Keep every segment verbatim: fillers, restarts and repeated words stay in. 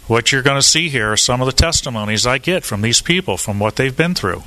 What you're going to see here are some of the testimonies I get from these people, from what they've been through.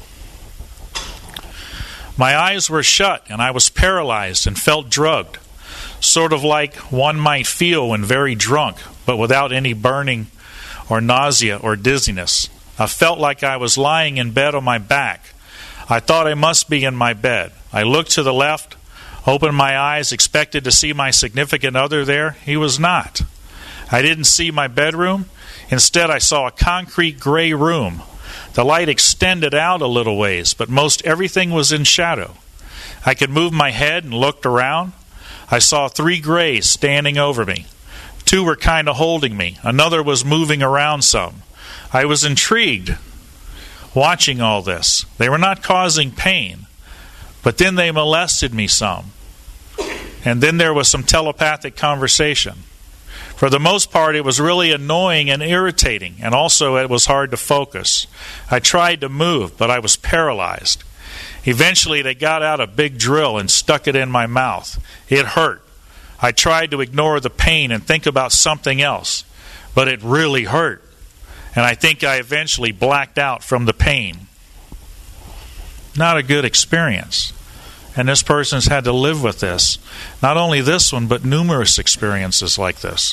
My eyes were shut and I was paralyzed and felt drugged, sort of like one might feel when very drunk, but without any burning or nausea or dizziness. I felt like I was lying in bed on my back. I thought I must be in my bed. I looked to the left, opened my eyes, expected to see my significant other there. He was not. I didn't see my bedroom. Instead, I saw a concrete gray room. The light extended out a little ways, but most everything was in shadow. I could move my head and looked around. I saw three grays standing over me. Two were kind of holding me. Another was moving around some. I was intrigued watching all this. They were not causing pain, but then they molested me some. And then there was some telepathic conversation. For the most part, it was really annoying and irritating, and also it was hard to focus. I tried to move, but I was paralyzed. Eventually, they got out a big drill and stuck it in my mouth. It hurt. I tried to ignore the pain and think about something else, but it really hurt. And I think I eventually blacked out from the pain. Not a good experience. And this person's had to live with this. Not only this one, but numerous experiences like this.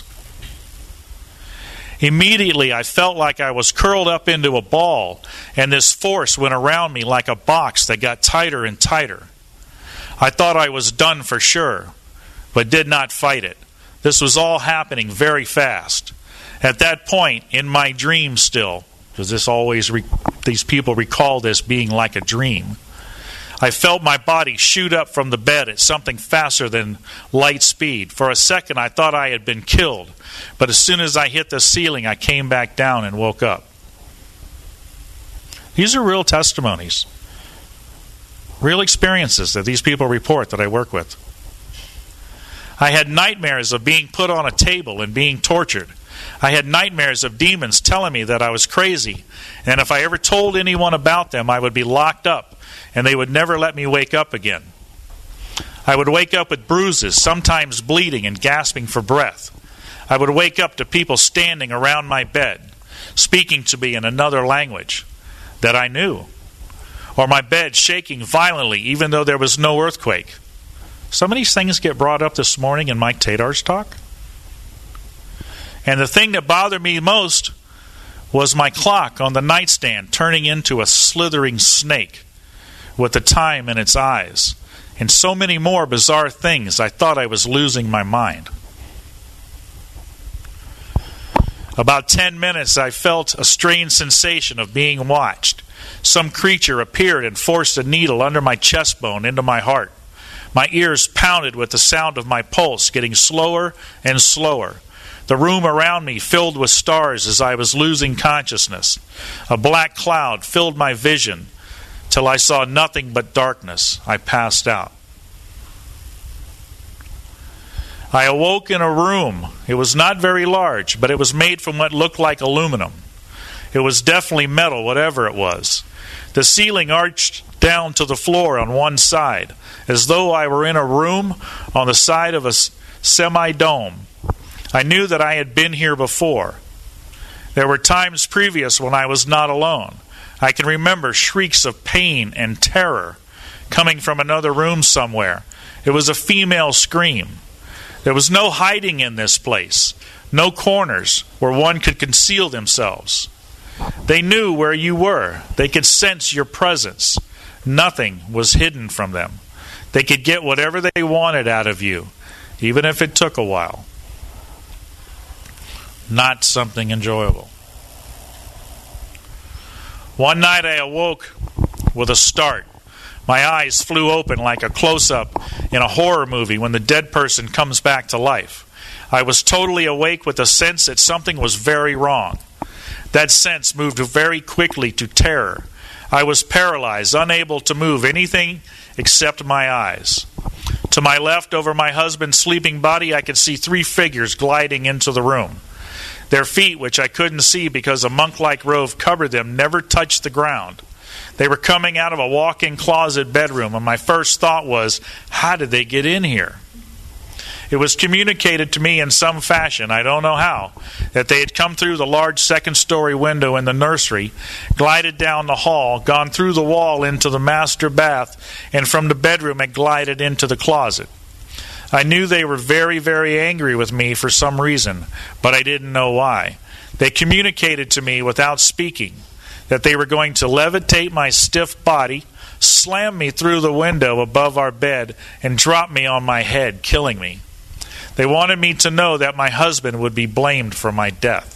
Immediately, I felt like I was curled up into a ball, and this force went around me like a box that got tighter and tighter. I thought I was done for sure, but did not fight it. This was all happening very fast. At that point, in my dream still, because this always re- these people recall this being like a dream, I felt my body shoot up from the bed at something faster than light speed. For a second, I thought I had been killed. But as soon as I hit the ceiling, I came back down and woke up. These are real testimonies. Real experiences that these people report that I work with. I had nightmares of being put on a table and being tortured. I had nightmares of demons telling me that I was crazy. And if I ever told anyone about them, I would be locked up. And they would never let me wake up again. I would wake up with bruises, sometimes bleeding and gasping for breath. I would wake up to people standing around my bed, speaking to me in another language that I knew. Or my bed shaking violently, even though there was no earthquake. Some of these things get brought up this morning in Mike Tadar's talk. And the thing that bothered me most was my clock on the nightstand turning into a slithering snake with the time in its eyes, and so many more bizarre things. I thought I was losing my mind. About ten minutes, I felt a strange sensation of being watched. Some creature appeared and forced a needle under my chest bone into my heart. My ears pounded with the sound of my pulse, getting slower and slower. The room around me filled with stars as I was losing consciousness. A black cloud filled my vision, till I saw nothing but darkness. I passed out. I awoke in a room. It was not very large, but it was made from what looked like aluminum. It was definitely metal, whatever it was. The ceiling arched down to the floor on one side, as though I were in a room on the side of a semi-dome. I knew that I had been here before. There were times previous when I was not alone. I can remember shrieks of pain and terror coming from another room somewhere. It was a female scream. There was no hiding in this place, no corners where one could conceal themselves. They knew where you were. They could sense your presence. Nothing was hidden from them. They could get whatever they wanted out of you, even if it took a while. Not something enjoyable. One night I awoke with a start. My eyes flew open like a close-up in a horror movie when the dead person comes back to life. I was totally awake with a sense that something was very wrong. That sense moved very quickly to terror. I was paralyzed, unable to move anything except my eyes. To my left, over my husband's sleeping body, I could see three figures gliding into the room. Their feet, which I couldn't see because a monk-like robe covered them, never touched the ground. They were coming out of a walk-in closet bedroom, and my first thought was, how did they get in here? It was communicated to me in some fashion, I don't know how, that they had come through the large second-story window in the nursery, glided down the hall, gone through the wall into the master bath, and from the bedroom had glided into the closet. I knew they were very, very angry with me for some reason, but I didn't know why. They communicated to me without speaking that they were going to levitate my stiff body, slam me through the window above our bed, and drop me on my head, killing me. They wanted me to know that my husband would be blamed for my death.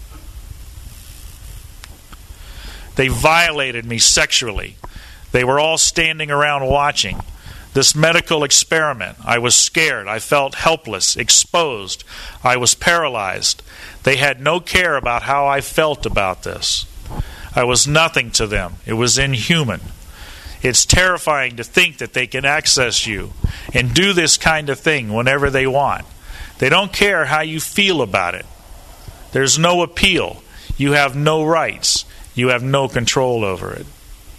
They violated me sexually. They were all standing around watching this medical experiment. I was scared. I felt helpless, exposed. I was paralyzed. They had no care about how I felt about this. I was nothing to them. It was inhuman. It's terrifying to think that they can access you and do this kind of thing whenever they want. They don't care how you feel about it. There's no appeal. You have no rights. You have no control over it.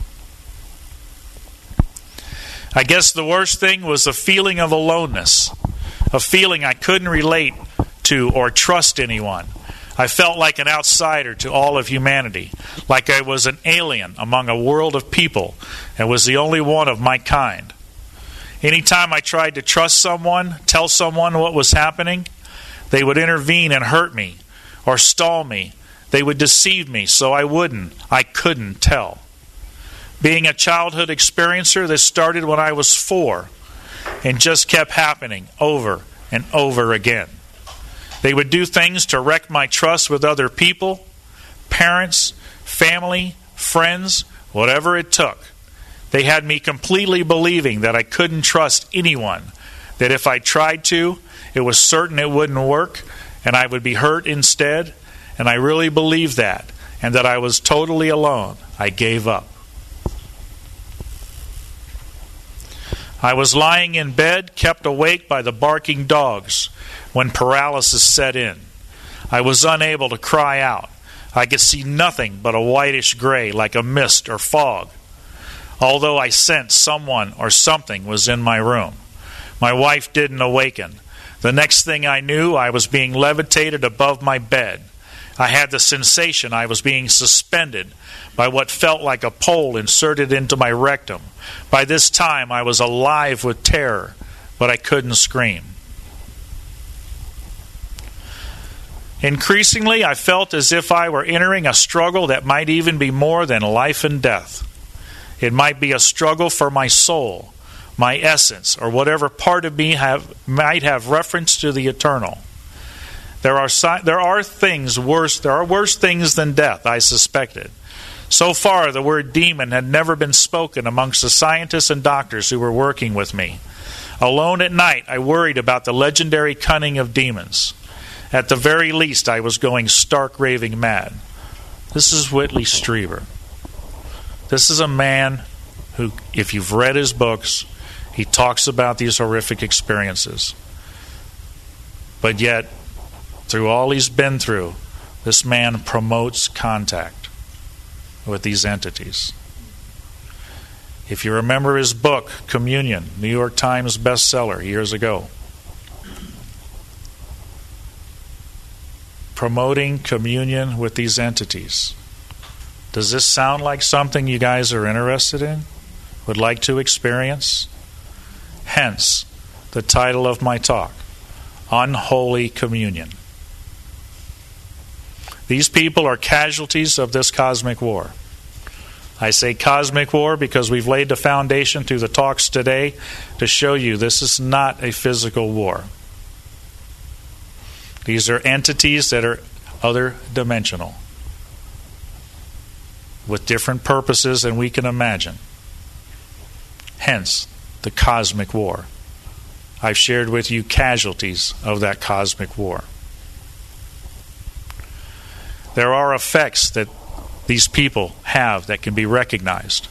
I guess the worst thing was the feeling of aloneness, a feeling I couldn't relate to or trust anyone. I felt like an outsider to all of humanity, like I was an alien among a world of people and was the only one of my kind. Anytime I tried to trust someone, tell someone what was happening, they would intervene and hurt me or stall me. They would deceive me so I wouldn't, I couldn't tell. Being a childhood experiencer, this started when I was four and just kept happening over and over again. They would do things to wreck my trust with other people, parents, family, friends, whatever it took. They had me completely believing that I couldn't trust anyone, that if I tried to, it was certain it wouldn't work, and I would be hurt instead, and I really believed that, and that I was totally alone. I gave up. I was lying in bed, kept awake by the barking dogs, when paralysis set in. I was unable to cry out. I could see nothing but a whitish gray, like a mist or fog, although I sensed someone or something was in my room. My wife didn't awaken. The next thing I knew, I was being levitated above my bed. I had the sensation I was being suspended by what felt like a pole inserted into my rectum. By this time, I was alive with terror, but I couldn't scream. Increasingly, I felt as if I were entering a struggle that might even be more than life and death. It might be a struggle for my soul, my essence, or whatever part of me have, might have reference to the eternal. There are there are things worse. There are worse things than death, I suspected. So far, the word demon had never been spoken amongst the scientists and doctors who were working with me. Alone at night, I worried about the legendary cunning of demons. At the very least, I was going stark raving mad. This is Whitley Strieber. This is a man who, if you've read his books, he talks about these horrific experiences. But yet, through all he's been through, this man promotes contact with these entities. If you remember his book, Communion, New York Times bestseller years ago, promoting communion with these entities. Does this sound like something you guys are interested in? Would like to experience? Hence, the title of my talk, Unholy Communion. These people are casualties of this cosmic war. I say cosmic war because we've laid the foundation through the talks today to show you this is not a physical war. These are entities that are other dimensional, with different purposes than we can imagine. Hence, the cosmic war. I've shared with you casualties of that cosmic war. There are effects that these people have that can be recognized.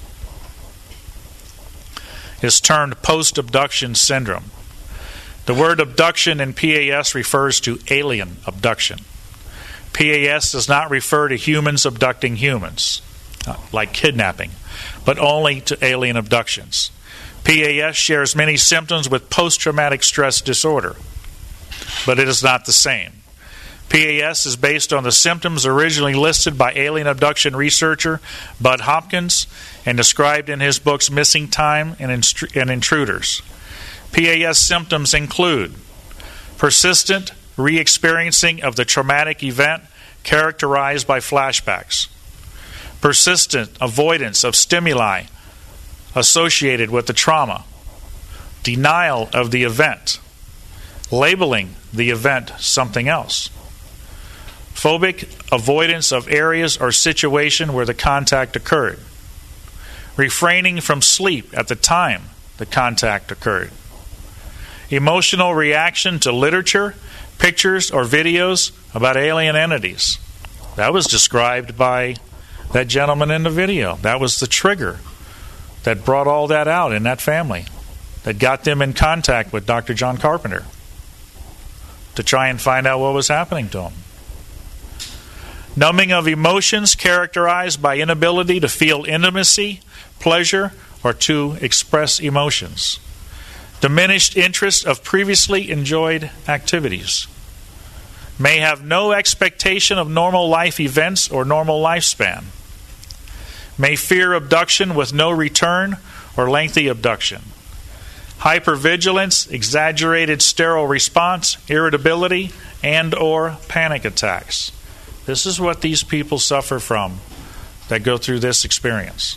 It's termed post-abduction syndrome. The word abduction in P A S refers to alien abduction. P A S does not refer to humans abducting humans, like kidnapping, but only to alien abductions. P A S shares many symptoms with post-traumatic stress disorder. but it is not the same. P A S is based on the symptoms originally listed by alien abduction researcher Bud Hopkins and described in his books Missing Time and Intruders. P A S symptoms include persistent re-experiencing of the traumatic event characterized by flashbacks, persistent avoidance of stimuli associated with the trauma, denial of the event, labeling the event something else, phobic avoidance of areas or situation where the contact occurred, refraining from sleep at the time the contact occurred, emotional reaction to literature, pictures, or videos about alien entities. That was described by that gentleman in the video. That was the trigger that brought all that out in that family, that got them in contact with Doctor John Carpenter to try and find out what was happening to him. Numbing of emotions characterized by inability to feel intimacy, pleasure, or to express emotions. Diminished interest of previously enjoyed activities. May have no expectation of normal life events or normal lifespan. May fear abduction with no return or lengthy abduction. Hypervigilance, exaggerated sterile response, irritability, and or panic attacks. This is what these people suffer from that go through this experience.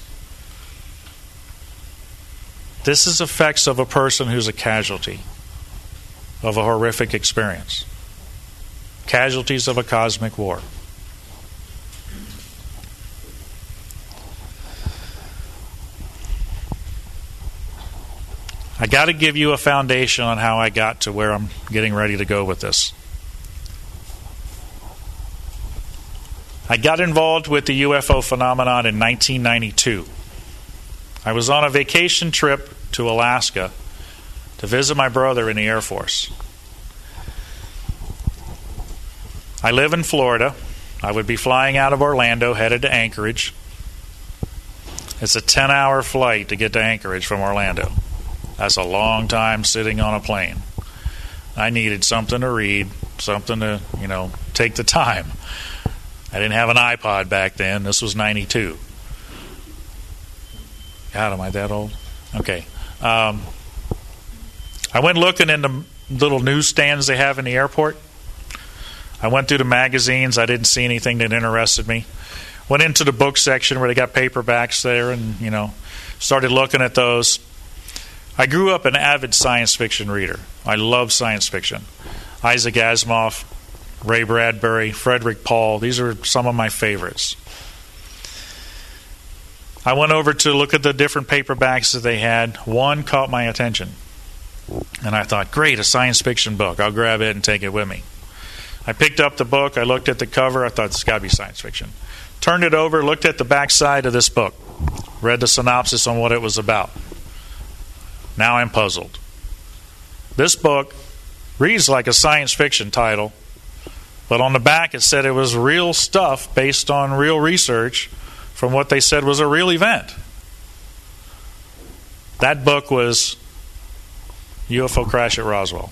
This is effects of a person who's a casualty of a horrific experience. Casualties of a cosmic war. I got to give you a foundation on how I got to where I'm getting ready to go with this. I got involved with the U F O phenomenon in nineteen ninety-two. I was on a vacation trip to Alaska to visit my brother in the Air Force. I live in Florida. I would be flying out of Orlando, headed to Anchorage. It's a ten-hour flight to get to Anchorage from Orlando. That's a long time sitting on a plane. I needed something to read, something to, you know, take the time. I didn't have an iPod back then. This was ninety-two. God, am I that old? Okay. Um, I went looking in the little newsstands they have in the airport. I went through the magazines. I didn't see anything that interested me. Went into the book section where they got paperbacks there and, you know, started looking at those. I grew up an avid science fiction reader. I love science fiction. Isaac Asimov, Ray Bradbury, Frederick Paul. These are some of my favorites. I went over to look at the different paperbacks that they had. One caught my attention. And I thought, great, a science fiction book. I'll grab it and take it with me. I picked up the book. I looked at the cover. I thought, this has got to be science fiction. Turned it over, looked at the back side of this book. Read the synopsis on what it was about. Now I'm puzzled. This book reads like a science fiction title, but on the back it said it was real stuff based on real research from what they said was a real event. That book was U F O Crash at Roswell.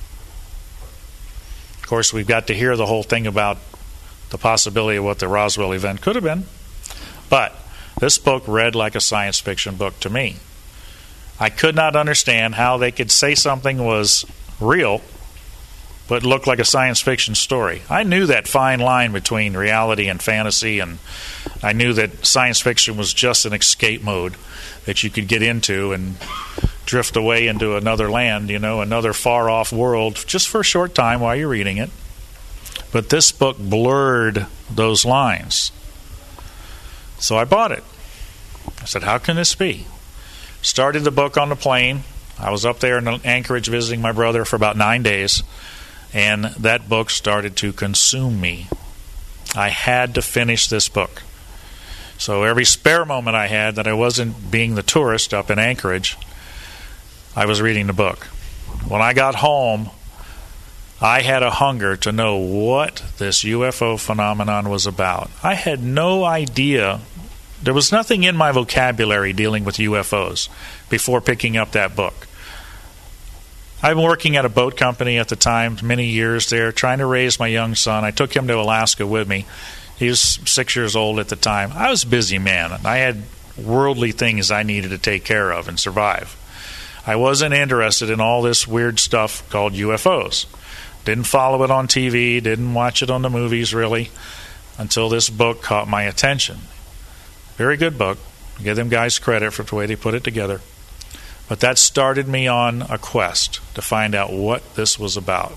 Of course, we've got to hear the whole thing about the possibility of what the Roswell event could have been. But this book read like a science fiction book to me. I could not understand how they could say something was real but looked like a science fiction story. I knew that fine line between reality and fantasy, and I knew that science fiction was just an escape mode that you could get into and drift away into another land, you know, another far-off world, just for a short time while you're reading it. But this book blurred those lines. So I bought it. I said, how can this be? Started the book on the plane. I was up there in Anchorage visiting my brother for about nine days, and that book started to consume me. I had to finish this book. So every spare moment I had that I wasn't being the tourist up in Anchorage, I was reading the book. When I got home, I had a hunger to know what this U F O phenomenon was about. I had no idea. There was nothing in my vocabulary dealing with U F Os before picking up that book. I've been working at a boat company at the time, many years there, trying to raise my young son. I took him to Alaska with me. He was six years old at the time. I was a busy man. I had worldly things I needed to take care of and survive. I wasn't interested in all this weird stuff called U F Os. Didn't follow it on T V, didn't watch it on the movies really, until this book caught my attention. Very good book. Give them guys credit for the way they put it together. But that started me on a quest to find out what this was about.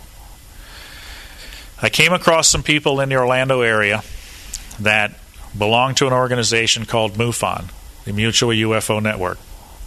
I came across some people in the Orlando area that belonged to an organization called MUFON, the Mutual U F O Network.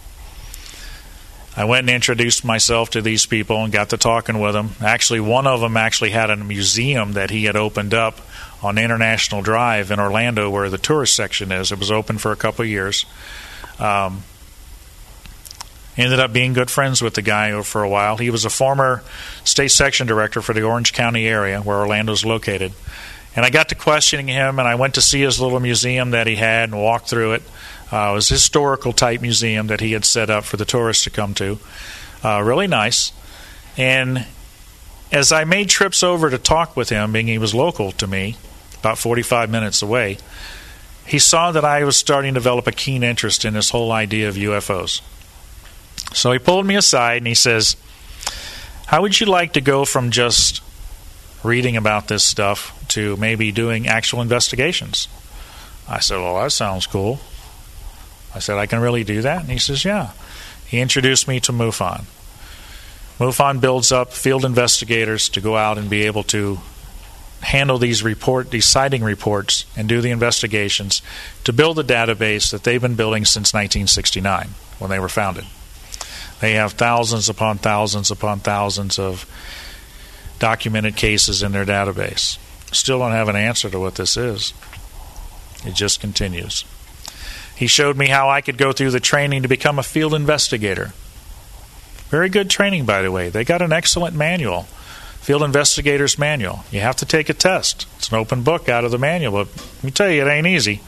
I went and introduced myself to these people and got to talking with them. Actually, one of them actually had a museum that he had opened up on International Drive in Orlando where the tourist section is. It was open for a couple of years. Um, ended up being good friends with the guy for a while. He was a former state section director for the Orange County area where Orlando is located. And I got to questioning him, and I went to see his little museum that he had and walked through it. Uh, it was a historical-type museum that he had set up for the tourists to come to. Uh, really nice. And as I made trips over to talk with him, being he was local to me, about forty-five minutes away, he saw that I was starting to develop a keen interest in this whole idea of U F Os. So he pulled me aside and he says, how would you like to go from just reading about this stuff to maybe doing actual investigations? I said, well, that sounds cool. I said, I can really do that? And he says, yeah. He introduced me to MUFON. MUFON builds up field investigators to go out and be able to handle these report, these sighting reports and do the investigations to build a database that they've been building since nineteen sixty-nine when they were founded. They have thousands upon thousands upon thousands of documented cases in their database. Still don't have an answer to what this is. It just continues. He showed me how I could go through the training to become a field investigator. Very good training, by the way. They got an excellent manual, Field Investigator's Manual. You have to take a test. It's an open book out of the manual, but let me tell you, it ain't easy.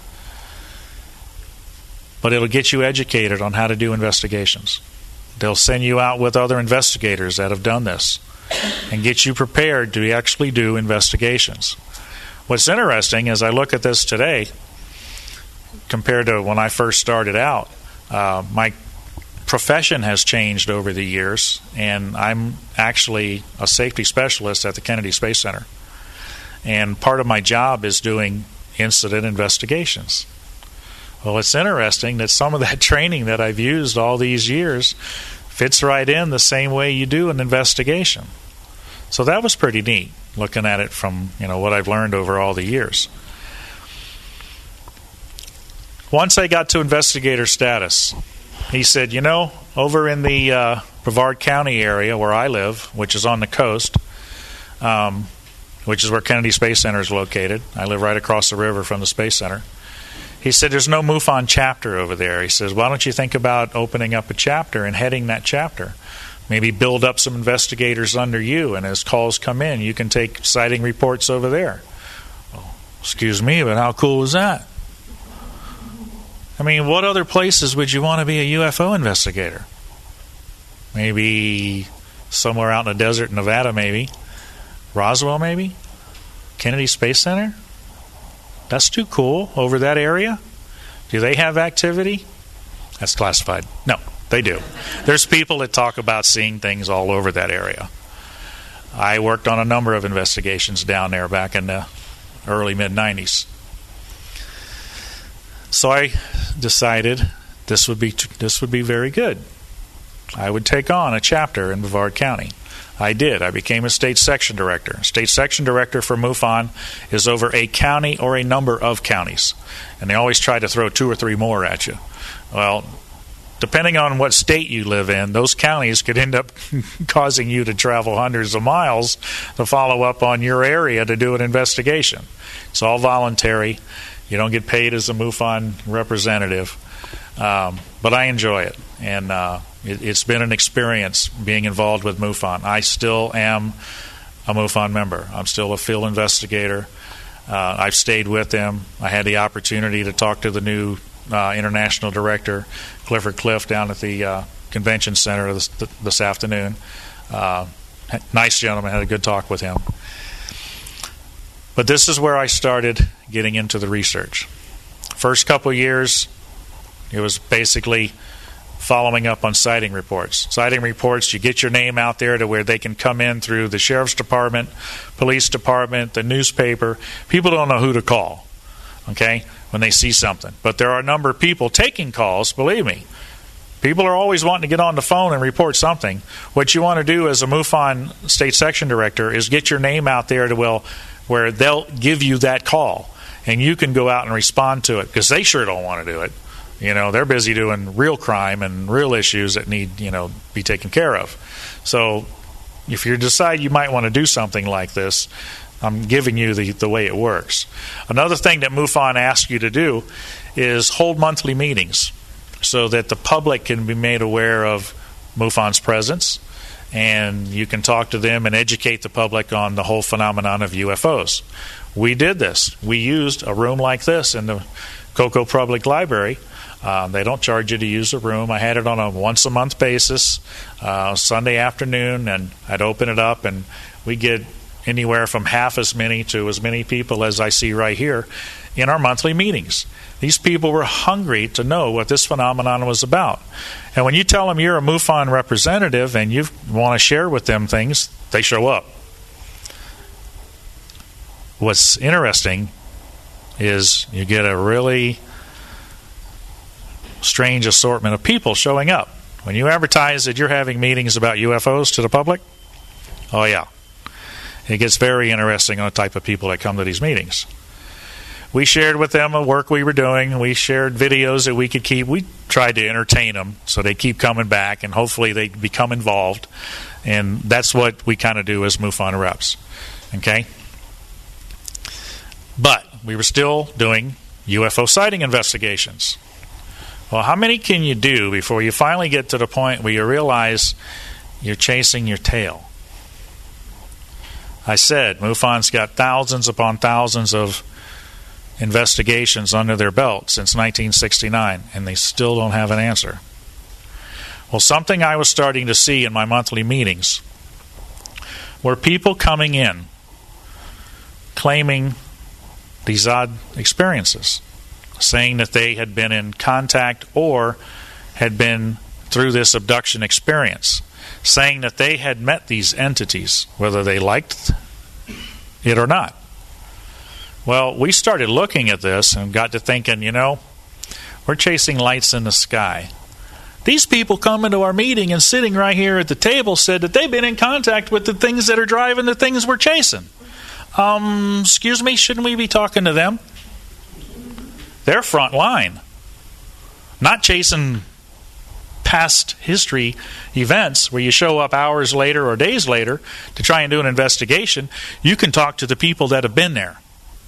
But it'll get you educated on how to do investigations. They'll send you out with other investigators that have done this and get you prepared to actually do investigations. What's interesting as I look at this today, compared to when I first started out, uh, my profession has changed over the years, and I'm actually a safety specialist at the Kennedy Space Center. And part of my job is doing incident investigations. Well, it's interesting that some of that training that I've used all these years fits right in the same way you do an investigation. So that was pretty neat, looking at it from, you know, what I've learned over all the years. Once I got to investigator status, he said, you know, over in the uh, Brevard County area where I live, which is on the coast, um, which is where Kennedy Space Center is located. I live right across the river from the Space Center. He said, there's no MUFON chapter over there. He says, why don't you think about opening up a chapter and heading that chapter? Maybe build up some investigators under you, and as calls come in, you can take sighting reports over there. Well, excuse me, but how cool is that? I mean, what other places would you want to be a U F O investigator? Maybe somewhere out in the desert in Nevada, maybe. Roswell, maybe? Kennedy Space Center? That's too cool. Over that area? Do they have activity? That's classified. No, they do. There's people that talk about seeing things all over that area. I worked on a number of investigations down there back in the early mid nineties. So I decided this would be this would be very good. I would take on a chapter in Brevard County. I did. I became a state section director. State section director for MUFON is over a county or a number of counties. And they always try to throw two or three more at you. Well, depending on what state you live in, those counties could end up causing you to travel hundreds of miles to follow up on your area to do an investigation. It's all voluntary. You don't get paid as a MUFON representative. Um, but I enjoy it. And uh, it, it's been an experience being involved with MUFON. I still am a MUFON member. I'm still a field investigator. Uh, I've stayed with them. I had the opportunity to talk to the new uh, international director, Clifford Cliff, down at the uh, convention center this, this afternoon. Uh, nice gentleman, had a good talk with him. But this is where I started getting into the research. First couple of years, it was basically following up on sighting reports. Sighting reports, you get your name out there to where they can come in through the sheriff's department, police department, the newspaper. People don't know who to call, okay, when they see something. But there are a number of people taking calls, believe me. People are always wanting to get on the phone and report something. What you want to do as a MUFON state section director is get your name out there to well, where they'll give you that call, and you can go out and respond to it, because they sure don't want to do it. You know, they're busy doing real crime and real issues that need, you know, be taken care of. So if you decide you might want to do something like this, I'm giving you the, the way it works. Another thing that MUFON asks you to do is hold monthly meetings so that the public can be made aware of MUFON's presence, and you can talk to them and educate the public on the whole phenomenon of U F Os. We did this. We used a room like this in the Cocoa Public Library. Uh, they don't charge you to use a room. I had it on a once-a-month basis, uh, Sunday afternoon, and I'd open it up, and we get anywhere from half as many to as many people as I see right here in our monthly meetings. These people were hungry to know what this phenomenon was about. And when you tell them you're a MUFON representative and you want to share with them things, they show up. What's interesting is you get a really strange assortment of people showing up. When you advertise that you're having meetings about U F Os to the public, oh yeah, it gets very interesting on the type of people that come to these meetings. We shared with them the work we were doing. We shared videos that we could keep. We tried to entertain them so they keep coming back, and hopefully they become involved. And that's what we kind of do as MUFON reps. Okay? But we were still doing U F O sighting investigations. Well, how many can you do before you finally get to the point where you realize you're chasing your tail? I said MUFON's got thousands upon thousands of investigations under their belt since nineteen sixty-nine, and they still don't have an answer. Well, something I was starting to see in my monthly meetings were people coming in claiming these odd experiences, saying that they had been in contact or had been through this abduction experience, saying that they had met these entities, whether they liked it or not. Well, we started looking at this and got to thinking, you know, we're chasing lights in the sky. These people come into our meeting and sitting right here at the table said that they've been in contact with the things that are driving the things we're chasing. Um, excuse me, shouldn't we be talking to them? They're front line. Not chasing past history events where you show up hours later or days later to try and do an investigation. You can talk to the people that have been there.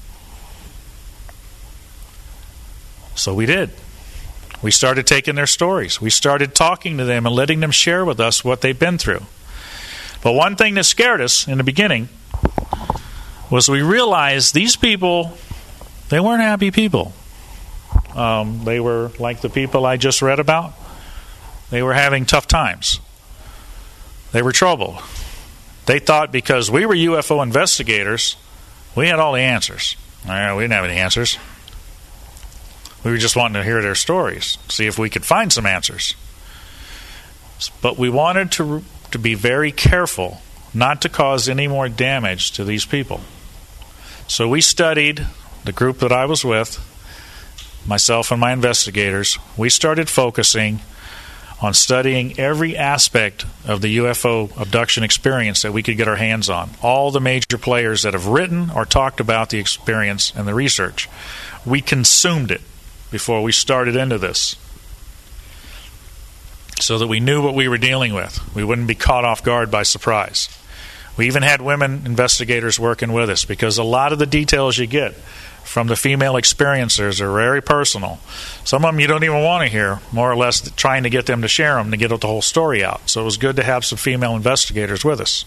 So we did. We started taking their stories. We started talking to them and letting them share with us what they've been through. But one thing that scared us in the beginning was we realized these people, they weren't happy people. Um, they were like the people I just read about. They were having tough times. They were troubled. They thought because we were U F O investigators, we had all the answers. Uh, we didn't have any answers. We were just wanting to hear their stories, see if we could find some answers. But we wanted to to be very careful not to cause any more damage to these people. So we studied, the group that I was with, myself and my investigators, we started focusing on studying every aspect of the U F O abduction experience that we could get our hands on. All the major players that have written or talked about the experience and the research. We consumed it before we started into this, so that we knew what we were dealing with. We wouldn't be caught off guard by surprise. We even had women investigators working with us, because a lot of the details you get from the female experiencers are very personal. Some of them you don't even want to hear, more or less trying to get them to share them to get the whole story out. So it was good to have some female investigators with us.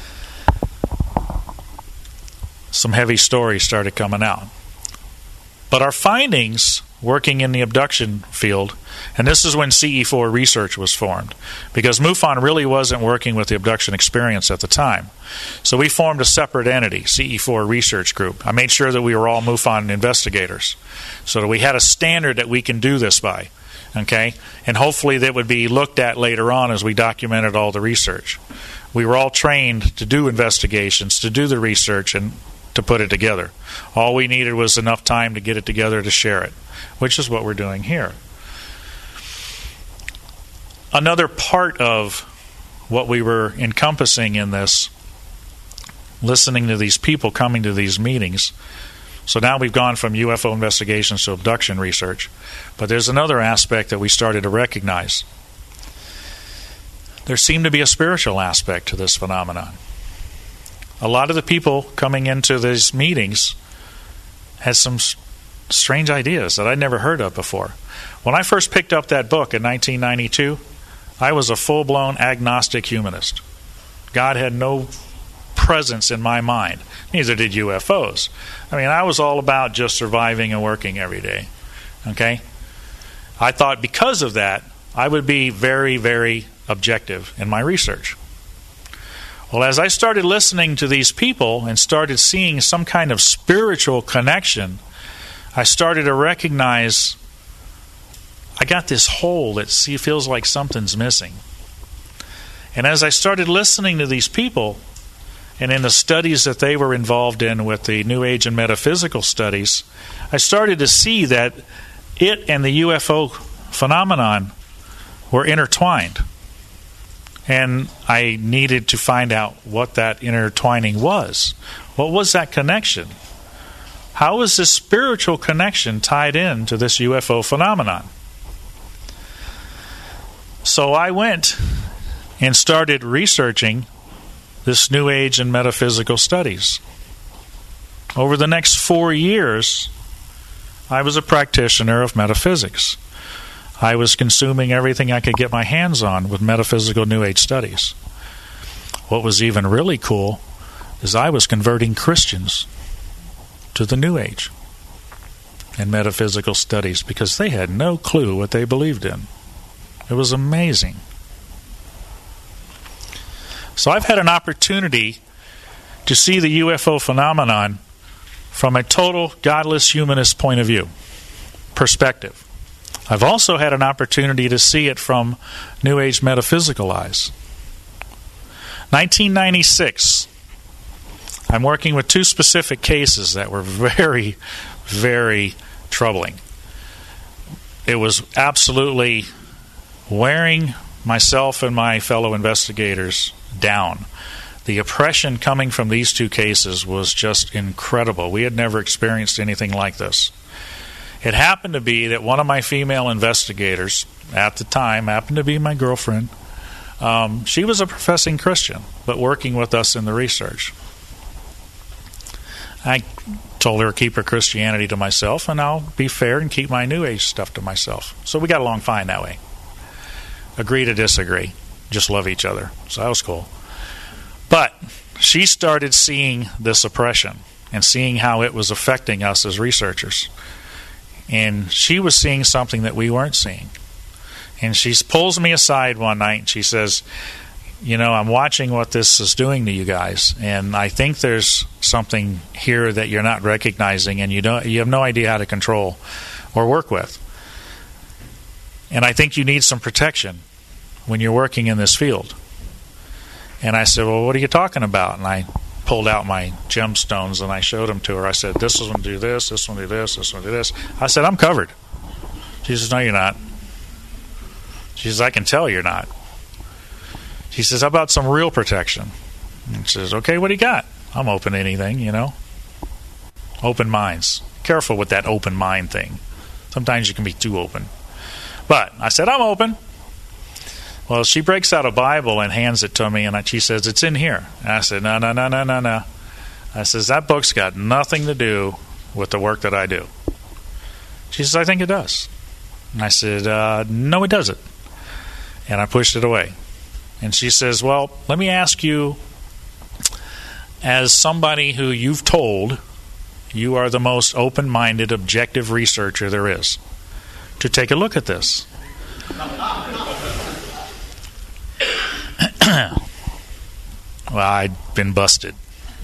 Some heavy stories started coming out. But our findings, working in the abduction field, and this is when C E four research was formed, because MUFON really wasn't working with the abduction experience at the time. So we formed a separate entity, C E four Research Group. I made sure that we were all MUFON investigators, so that we had a standard that we can do this by, okay? And hopefully that would be looked at later on as we documented all the research. We were all trained to do investigations, to do the research, and to put it together. All we needed was enough time to get it together to share it, which is what we're doing here. Another part of what we were encompassing in this, listening to these people coming to these meetings. So now we've gone from U F O investigations to abduction research. But there's another aspect that we started to recognize. There seemed to be a spiritual aspect to this phenomenon. A lot of the people coming into these meetings had some strange ideas that I'd never heard of before. When I first picked up that book in nineteen ninety-two, I was a full-blown agnostic humanist. God had no presence in my mind. Neither did U F Os. I mean, I was all about just surviving and working every day. Okay? I thought because of that, I would be very, very objective in my research. Well, as I started listening to these people and started seeing some kind of spiritual connection, I started to recognize I got this hole that see, feels like something's missing. And as I started listening to these people, and in the studies that they were involved in with the New Age and metaphysical studies, I started to see that it and the U F O phenomenon were intertwined. And I needed to find out what that intertwining was. What was that connection? How is this spiritual connection tied in to this U F O phenomenon? So I went and started researching this New Age and metaphysical studies. Over the next four years, I was a practitioner of metaphysics. I was consuming everything I could get my hands on with metaphysical New Age studies. What was even really cool is I was converting Christians to the New Age and metaphysical studies because they had no clue what they believed in. It was amazing. So I've had an opportunity to see the U F O phenomenon from a total godless humanist point of view, perspective. I've also had an opportunity to see it from New Age metaphysical eyes. nineteen ninety-six, I'm working with two specific cases that were very, very troubling. It was absolutely wearing myself and my fellow investigators down. The oppression coming from these two cases was just incredible. We had never experienced anything like this. It happened to be that one of my female investigators at the time happened to be my girlfriend. Um, she was a professing Christian, but working with us in the research. I told her to keep her Christianity to myself, and I'll be fair and keep my New Age stuff to myself. So we got along fine that way. Agree to disagree. Just love each other. So that was cool. But she started seeing this oppression and seeing how it was affecting us as researchers. And she was seeing something that we weren't seeing. And she pulls me aside one night and she says, you know, I'm watching what this is doing to you guys, and I think there's something here that you're not recognizing and you don't, you have no idea how to control or work with. And I think you need some protection when you're working in this field. And I said, well, what are you talking about? And I pulled out my gemstones and I showed them to her. I said, this one do this, this one do this, this one do this. I said, I'm covered. She says, no, you're not. She says, I can tell you're not. She says, how about some real protection? And she says, okay, what do you got? I'm open to anything, you know. Open minds. Careful with that open mind thing. Sometimes you can be too open. But I said, I'm open. Well, she breaks out a Bible and hands it to me, and I, she says, it's in here. And I said, no, no, no, no, no, no. I says, that book's got nothing to do with the work that I do. She says, I think it does. And I said, uh, no, it doesn't. And I pushed it away. And she says, well, let me ask you, as somebody who you've told you are the most open-minded, objective researcher there is, to take a look at this. Well, I'd been busted.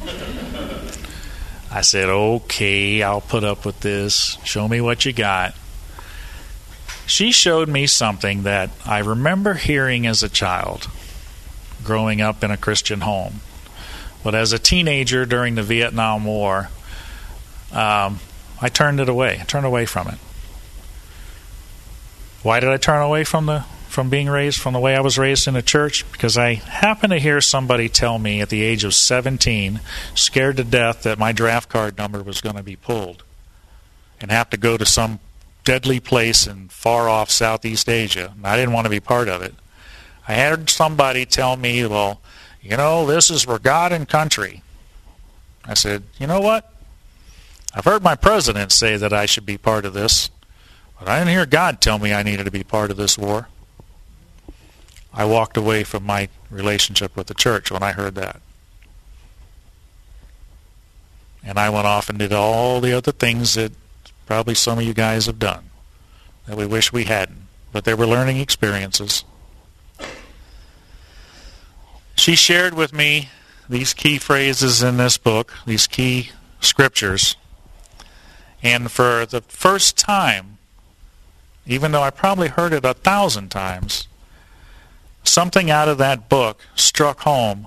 I said, okay, I'll put up with this. Show me what you got. She showed me something that I remember hearing as a child, growing up in a Christian home. But as a teenager during the Vietnam War, um, I turned it away. I turned away from it. Why did I turn away from the from being raised, from the way I was raised in a church? Because I happened to hear somebody tell me at the age of seventeen, scared to death that my draft card number was going to be pulled and have to go to some deadly place in far-off Southeast Asia. I didn't want to be part of it. I heard somebody tell me, well, you know, this is for God and country. I said, you know what? I've heard my president say that I should be part of this, but I didn't hear God tell me I needed to be part of this war. I walked away from my relationship with the church when I heard that. And I went off and did all the other things that probably some of you guys have done that we wish we hadn't. But they were learning experiences. She shared with me these key phrases in this book, these key scriptures. And for the first time, even though I probably heard it a thousand times, something out of that book struck home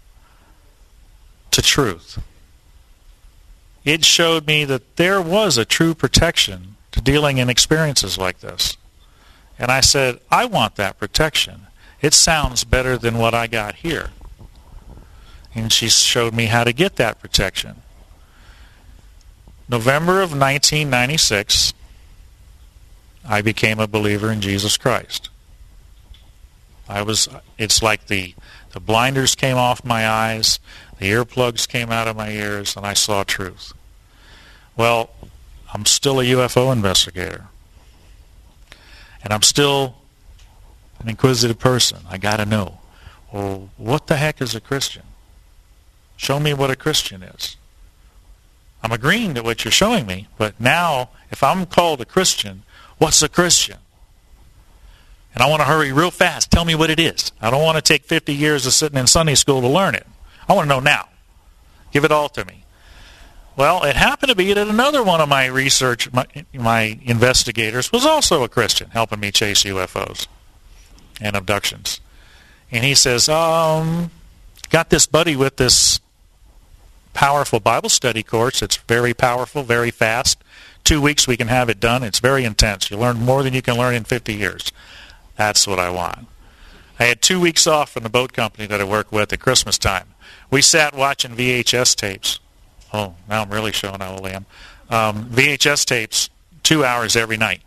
to truth. It showed me that there was a true protection to dealing in experiences like this. And I said, I want that protection. It sounds better than what I got here. And she showed me how to get that protection. November of nineteen ninety-six, I became a believer in Jesus Christ. I was, it's like the, the blinders came off my eyes, the earplugs came out of my ears, and I saw truth. Well, I'm still a U F O investigator. And I'm still an inquisitive person. I got to know, well, what the heck is a Christian? Show me what a Christian is. I'm agreeing to what you're showing me, but now, if I'm called a Christian, what's a Christian? And I want to hurry real fast. Tell me what it is. I don't want to take fifty years of sitting in Sunday school to learn it. I want to know now. Give it all to me. Well, it happened to be that another one of my research, my, my investigators, was also a Christian, helping me chase U F Os and abductions. And he says, um, got this buddy with this powerful Bible study course. It's very powerful, very fast. Two weeks we can have it done. It's very intense. You learn more than you can learn in fifty years. That's what I want. I had two weeks off from the boat company that I worked with at Christmas time. We sat watching V H S tapes. Oh, now I'm really showing how old I am. Um, V H S tapes, two hours every night.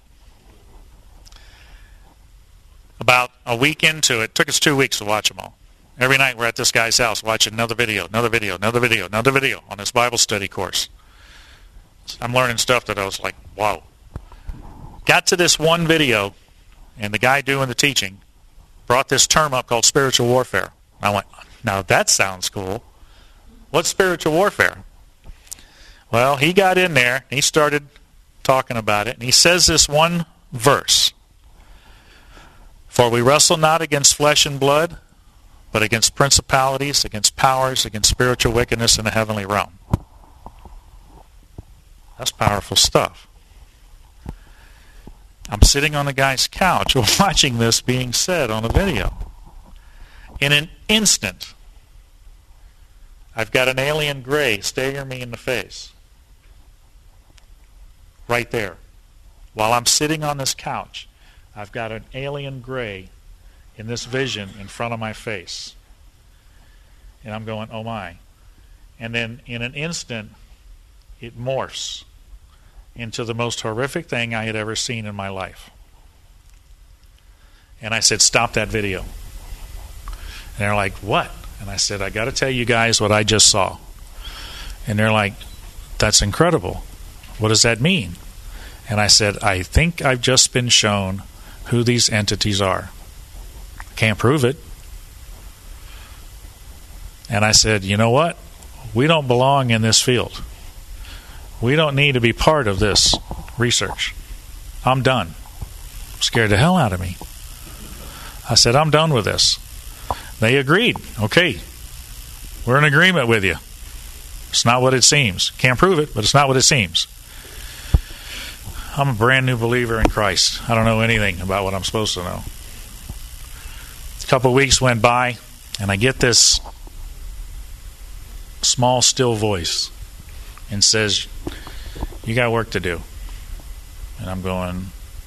About a week into it, took us two weeks to watch them all. Every night we're at this guy's house watching another video, another video, another video, another video on this Bible study course. I'm learning stuff that I was like, wow. Got to this one video, and the guy doing the teaching brought this term up called spiritual warfare. I went, now that sounds cool. What's spiritual warfare? Well, he got in there, and he started talking about it, and he says this one verse. For we wrestle not against flesh and blood, but against principalities, against powers, against spiritual wickedness in the heavenly realm. That's powerful stuff. I'm sitting on the guy's couch watching this being said on a video. In an instant, I've got an alien gray staring me in the face. Right there. While I'm sitting on this couch, I've got an alien gray in this vision in front of my face. And I'm going, oh my. And then in an instant, it morphs into the most horrific thing I had ever seen in my life. And I said, stop that video. And they're like, what? And I said, I got to tell you guys what I just saw. And they're like, that's incredible. What does that mean? And I said, I think I've just been shown who these entities are. I can't prove it. And I said, you know what? We don't belong in this field. We don't need to be part of this research. I'm done. Scared the hell out of me. I said, I'm done with this. They agreed. Okay, we're in agreement with you. It's not what it seems. Can't prove it, but it's not what it seems. I'm a brand new believer in Christ. I don't know anything about what I'm supposed to know. A couple of weeks went by, and I get this small, still voice and says, you got work to do. And I'm going,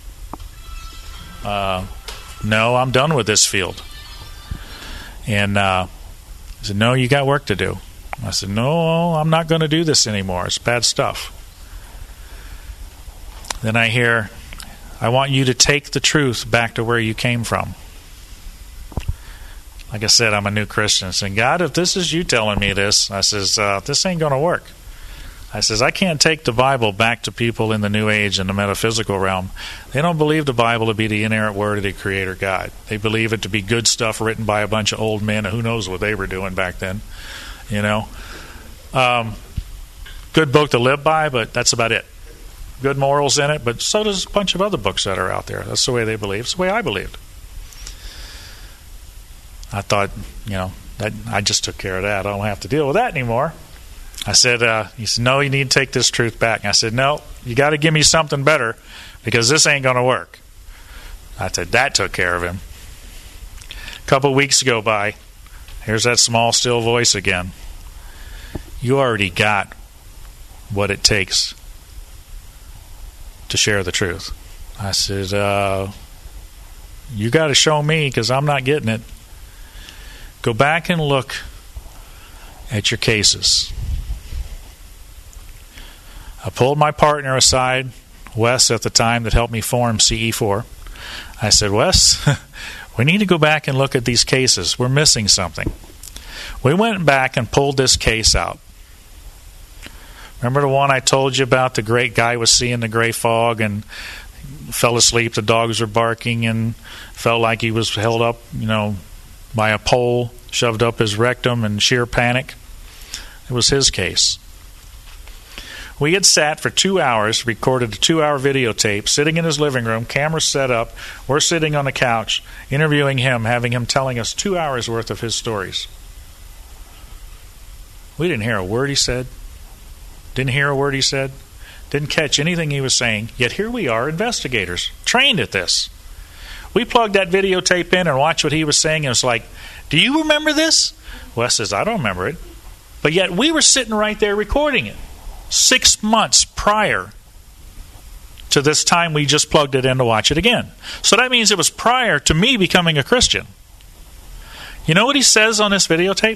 uh, no, I'm done with this field. And uh, he said, no, you got work to do. I said, no, I'm not going to do this anymore. It's bad stuff. Then I hear, I want you to take the truth back to where you came from. Like I said, I'm a new Christian. I said, God, if this is you telling me this, I says, uh, this ain't going to work. I says, I can't take the Bible back to people in the New Age and the metaphysical realm. They don't believe the Bible to be the inerrant word of the Creator God. They believe it to be good stuff written by a bunch of old men. Who knows what they were doing back then, you know. Um, good book to live by, but that's about it. Good morals in it, but so does a bunch of other books that are out there. That's the way they believe. It's the way I believed. I thought, you know, that I just took care of that. I don't have to deal with that anymore. I said, uh, he said, no, you need to take this truth back. And I said, no, you got to give me something better because this ain't going to work. I said, that took care of him. A couple of weeks go by. Here's that small, still voice again. You already got what it takes to share the truth. I said, uh, you got to show me because I'm not getting it. Go back and look at your cases. I pulled my partner aside, Wes at the time, that helped me form C E four. I said, Wes, we need to go back and look at these cases. We're missing something. We went back and pulled this case out. Remember the one I told you about? The great guy was seeing the gray fog and fell asleep. The dogs were barking and felt like he was held up, you know, by a pole, shoved up his rectum in sheer panic. It was his case. We had sat for two hours, recorded a two-hour videotape, sitting in his living room, camera set up. We're sitting on the couch, interviewing him, having him telling us two hours' worth of his stories. We didn't hear a word he said. Didn't hear a word he said. Didn't catch anything he was saying. Yet here we are, investigators, trained at this. We plugged that videotape in and watched what he was saying, and it was like, do you remember this? Wes says, I don't remember it. But yet we were sitting right there recording it. Six months prior to this time we just plugged it in to watch it again. So that means it was prior to me becoming a Christian. You know what he says on this videotape?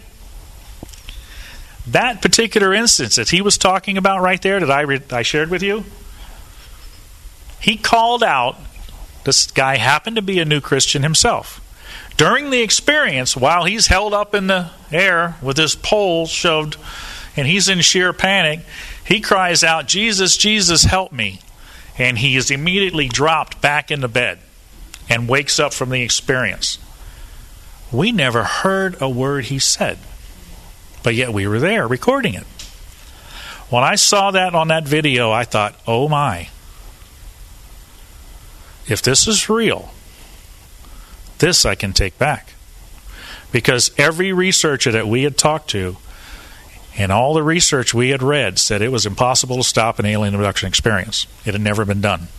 That particular instance that he was talking about right there that I, re- I shared with you, he called out, this guy happened to be a new Christian himself. During the experience, while he's held up in the air with his pole shoved and he's in sheer panic, he cries out, Jesus, Jesus, help me. And he is immediately dropped back into bed and wakes up from the experience. We never heard a word he said, but yet we were there recording it. When I saw that on that video, I thought, oh my. If this is real, this I can take back. Because every researcher that we had talked to and all the research we had read said it was impossible to stop an alien abduction experience. It had never been done.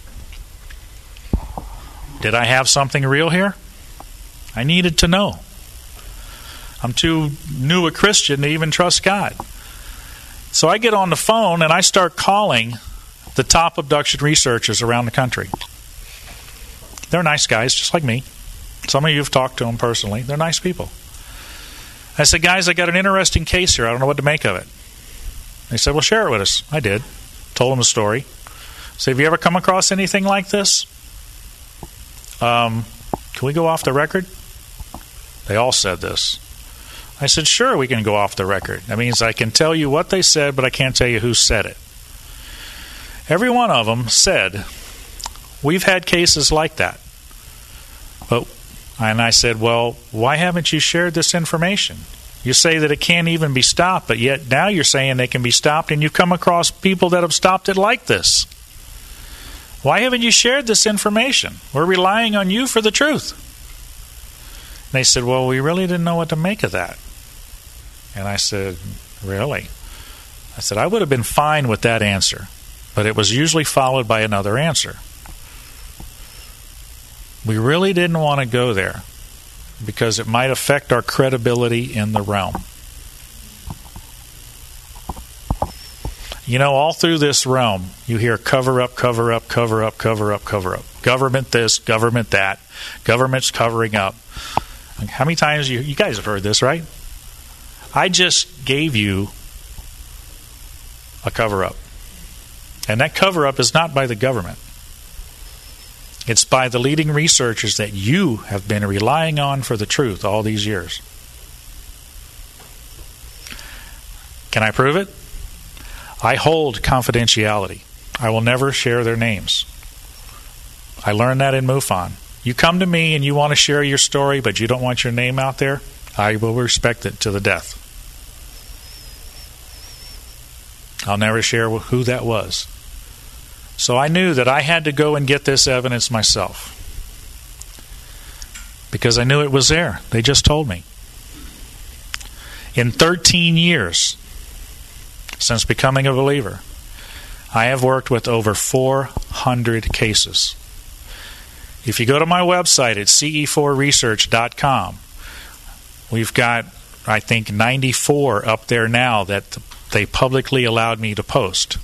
Did I have something real here? I needed to know. I'm too new a Christian to even trust God. So I get on the phone and I start calling the top abduction researchers around the country. They're nice guys, just like me. Some of you have talked to them personally. They're nice people. I said, guys, I got an interesting case here. I don't know what to make of it. They said, well, share it with us. I did. Told them the story. I said, have you ever come across anything like this? Um, can we go off the record? They all said this. I said, sure, we can go off the record. That means I can tell you what they said, but I can't tell you who said it. Every one of them said, we've had cases like that. But, and I said, well, why haven't you shared this information? You say that it can't even be stopped, but yet now you're saying they can be stopped, and you've come across people that have stopped it like this. Why haven't you shared this information? We're relying on you for the truth. And they said, well, we really didn't know what to make of that. And I said, really? I said, I would have been fine with that answer, but it was usually followed by another answer. We really didn't want to go there because it might affect our credibility in the realm. You know, all through this realm, you hear cover up, cover up, cover up, cover up, cover up. Government this, government that. Government's covering up. How many times you you guys have heard this, right? I just gave you a cover up. And that cover up is not by the government. It's by the leading researchers that you have been relying on for the truth all these years. Can I prove it? I hold confidentiality. I will never share their names. I learned that in MUFON. You come to me and you want to share your story, but you don't want your name out there, I will respect it to the death. I'll never share who that was. So I knew that I had to go and get this evidence myself. Because I knew it was there. They just told me. In thirteen years, since becoming a believer, I have worked with over four hundred cases. If you go to my website at C E four research dot com, we've got, I think, ninety-four up there now that they publicly allowed me to post.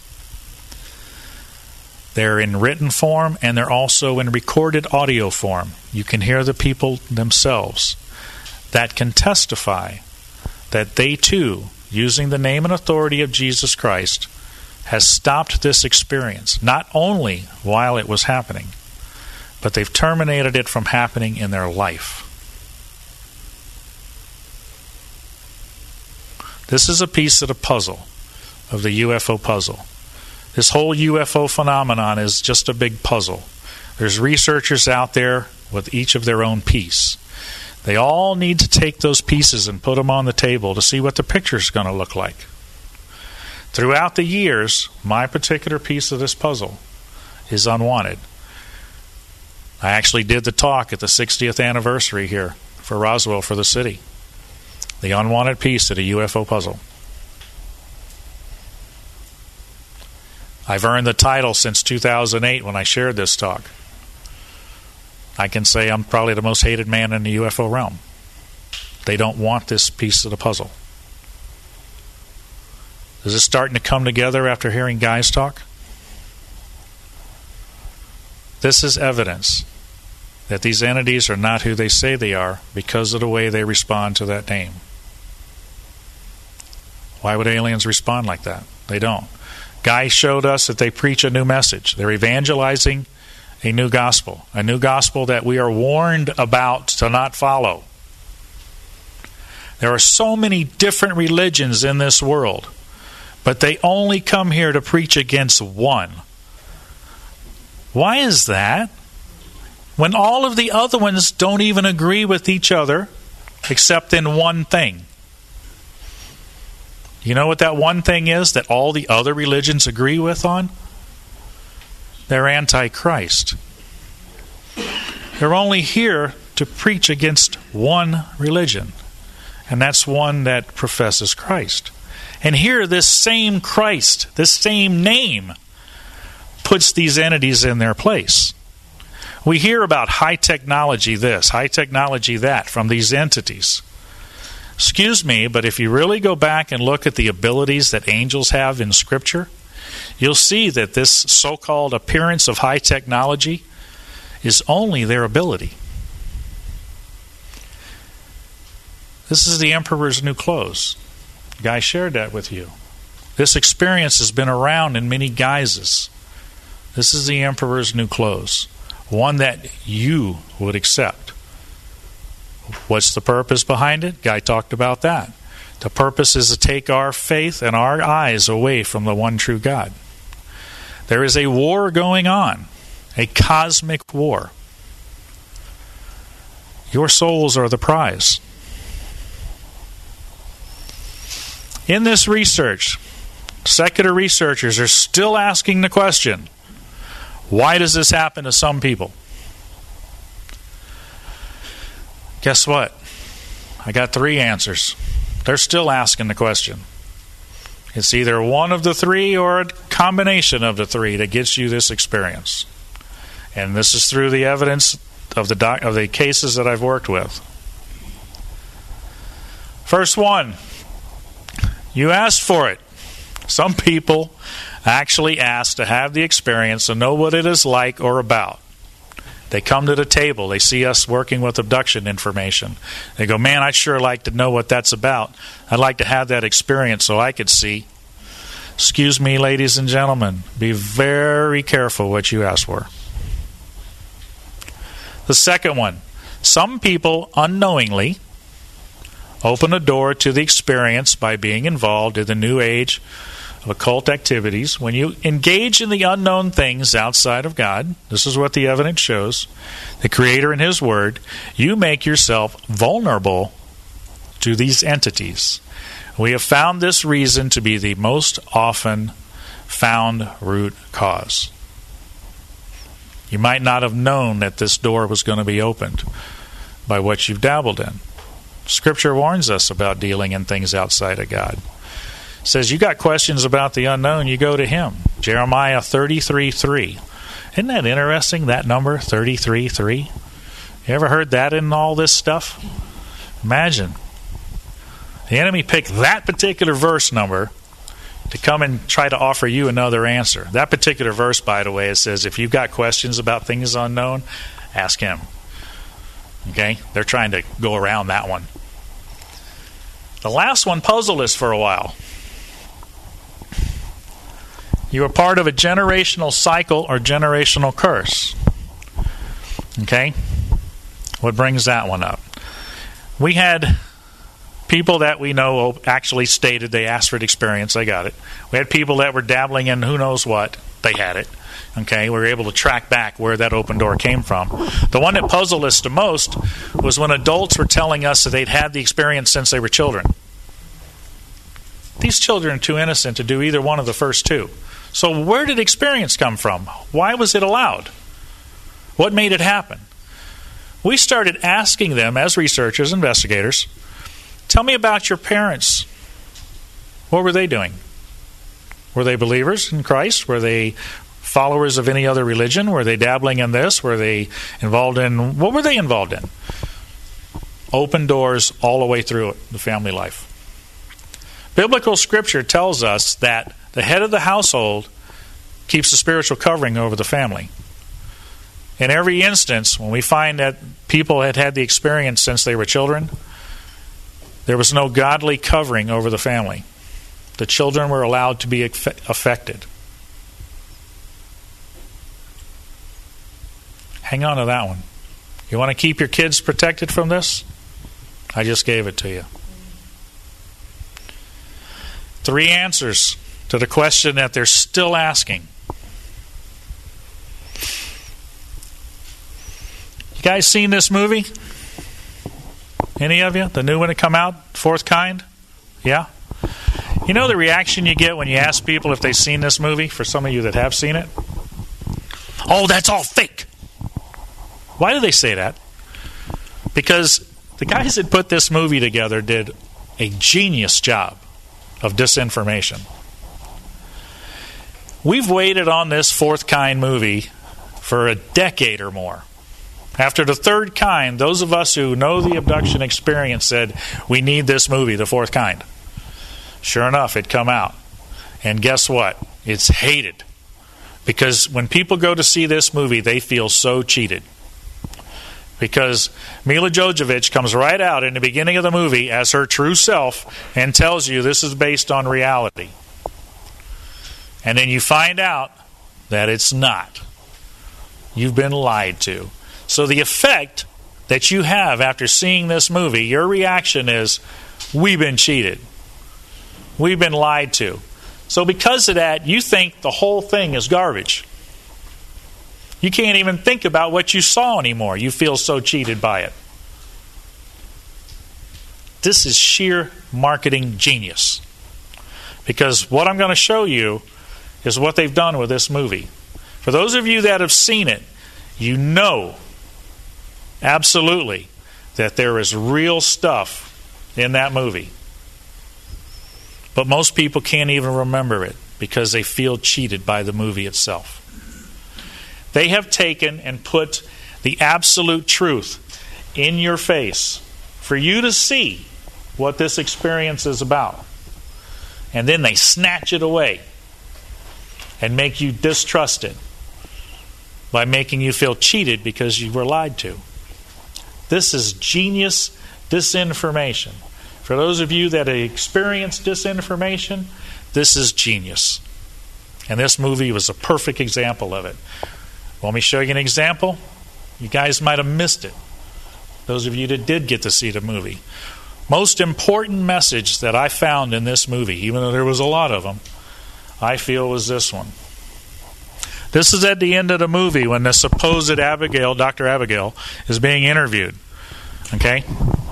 They're in written form, and they're also in recorded audio form. You can hear the people themselves that can testify that they too, using the name and authority of Jesus Christ, has stopped this experience, not only while it was happening, but they've terminated it from happening in their life. This is a piece of the puzzle, of the U F O puzzle. This whole U F O phenomenon is just a big puzzle. There's researchers out there with each of their own piece. They all need to take those pieces and put them on the table to see what the picture is going to look like. Throughout the years, my particular piece of this puzzle is unwanted. I actually did the talk at the sixtieth anniversary here for Roswell for the city. The unwanted piece of the U F O puzzle. I've earned the title since two thousand eight when I shared this talk. I can say I'm probably the most hated man in the U F O realm. They don't want this piece of the puzzle. Is this starting to come together after hearing guys talk? This is evidence that these entities are not who they say they are because of the way they respond to that name. Why would aliens respond like that? They don't. Guy showed us that they preach a new message. They're evangelizing a new gospel. A new gospel that we are warned about to not follow. There are so many different religions in this world, but they only come here to preach against one. Why is that? When all of the other ones don't even agree with each other except in one thing. You know what that one thing is that all the other religions agree with on? They're anti-Christ. They're only here to preach against one religion, and that's one that professes Christ. And here, this same Christ, this same name, puts these entities in their place. We hear about high technology this, high technology that from these entities. Excuse me, but if you really go back and look at the abilities that angels have in Scripture, you'll see that this so-called appearance of high technology is only their ability. This is the emperor's new clothes. Guy shared that with you. This experience has been around in many guises. This is the emperor's new clothes, one that you would accept. What's the purpose behind it? Guy talked about that. The purpose is to take our faith and our eyes away from the one true God. There is a war going on, a cosmic war. Your souls are the prize. In this research, secular researchers are still asking the question, why does this happen to some people? Guess what? I got three answers. They're still asking the question. It's either one of the three or a combination of the three that gets you this experience. And this is through the evidence of the doc, of the cases that I've worked with. First one, you asked for it. Some people actually ask to have the experience and know what it is like or about. They come to the table. They see us working with abduction information. They go, man, I'd sure like to know what that's about. I'd like to have that experience so I could see. Excuse me, ladies and gentlemen. Be very careful what you ask for. The second one. Some people unknowingly open a door to the experience by being involved in the new age of occult activities. When you engage in the unknown things outside of God, this is what the evidence shows, the Creator and His Word, you make yourself vulnerable to these entities. We have found this reason to be the most often found root cause. You might not have known that this door was going to be opened by what you've dabbled in. Scripture warns us about dealing in things outside of God. It says, you got questions about the unknown, you go to Him. Jeremiah thirty-three three. Isn't that interesting, that number, thirty-three three? You ever heard that in all this stuff? Imagine. The enemy picked that particular verse number to come and try to offer you another answer. That particular verse, by the way, it says, if you've got questions about things unknown, ask Him. Okay? They're trying to go around that one. The last one puzzled us for a while. You are part of a generational cycle or generational curse. Okay? What brings that one up? We had people that we know actually stated they asked for the experience, they got it. We had people that were dabbling in who knows what, they had it. Okay, we were able to track back where that open door came from. The one that puzzled us the most was when adults were telling us that they'd had the experience since they were children. These children are too innocent to do either one of the first two. So where did experience come from? Why was it allowed? What made it happen? We started asking them as researchers, investigators, tell me about your parents. What were they doing? Were they believers in Christ? Were they followers of any other religion? Were they dabbling in this? Were they involved in... What were they involved in? Open doors all the way through it, the family life. Biblical scripture tells us that the head of the household keeps the spiritual covering over the family. In every instance, when we find that people had had the experience since they were children, there was no godly covering over the family. The children were allowed to be affected. Hang on to that one. You want to keep your kids protected from this? I just gave it to you. Three answers to the question that they're still asking. You guys seen this movie? Any of you? The new one to come out? Fourth Kind? Yeah? You know the reaction you get when you ask people if they've seen this movie? For some of you that have seen it? Oh, that's all fake. Why do they say that? Because the guys that put this movie together did a genius job of disinformation. We've waited on this Fourth Kind movie for a decade or more. After the third kind, those of us who know the abduction experience said, we need this movie, The Fourth Kind. Sure enough, it come out. And guess what? It's hated. Because when people go to see this movie, they feel so cheated. Because Mila Jovovich comes right out in the beginning of the movie as her true self and tells you this is based on reality. And then you find out that it's not. You've been lied to. So the effect that you have after seeing this movie, your reaction is, we've been cheated. We've been lied to. So because of that, you think the whole thing is garbage. You can't even think about what you saw anymore. You feel so cheated by it. This is sheer marketing genius. Because what I'm going to show you is what they've done with this movie. For those of you that have seen it, you know absolutely that there is real stuff in that movie. But most people can't even remember it because they feel cheated by the movie itself. They have taken and put the absolute truth in your face for you to see what this experience is about. And then they snatch it away and make you distrust it by making you feel cheated because you were lied to. This is genius disinformation. For those of you that have experienced disinformation, this is genius. And this movie was a perfect example of it. Want me to show you an example? You guys might have missed it. Those of you that did get to see the movie. Most important message that I found in this movie, even though there was a lot of them, I feel was this one. This is at the end of the movie when the supposed Abigail, Doctor Abigail, is being interviewed. Okay?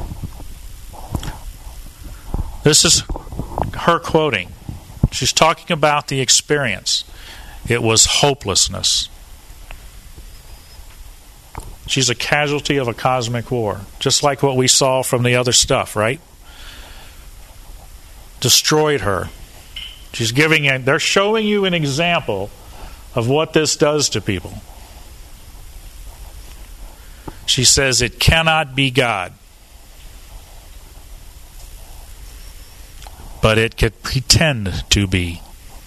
This is her quoting. She's talking about the experience. It was hopelessness. She's a casualty of a cosmic war, just like what we saw from the other stuff, right? Destroyed her. She's giving a, they're showing you an example of what this does to people. She says it cannot be God, but it could pretend to be.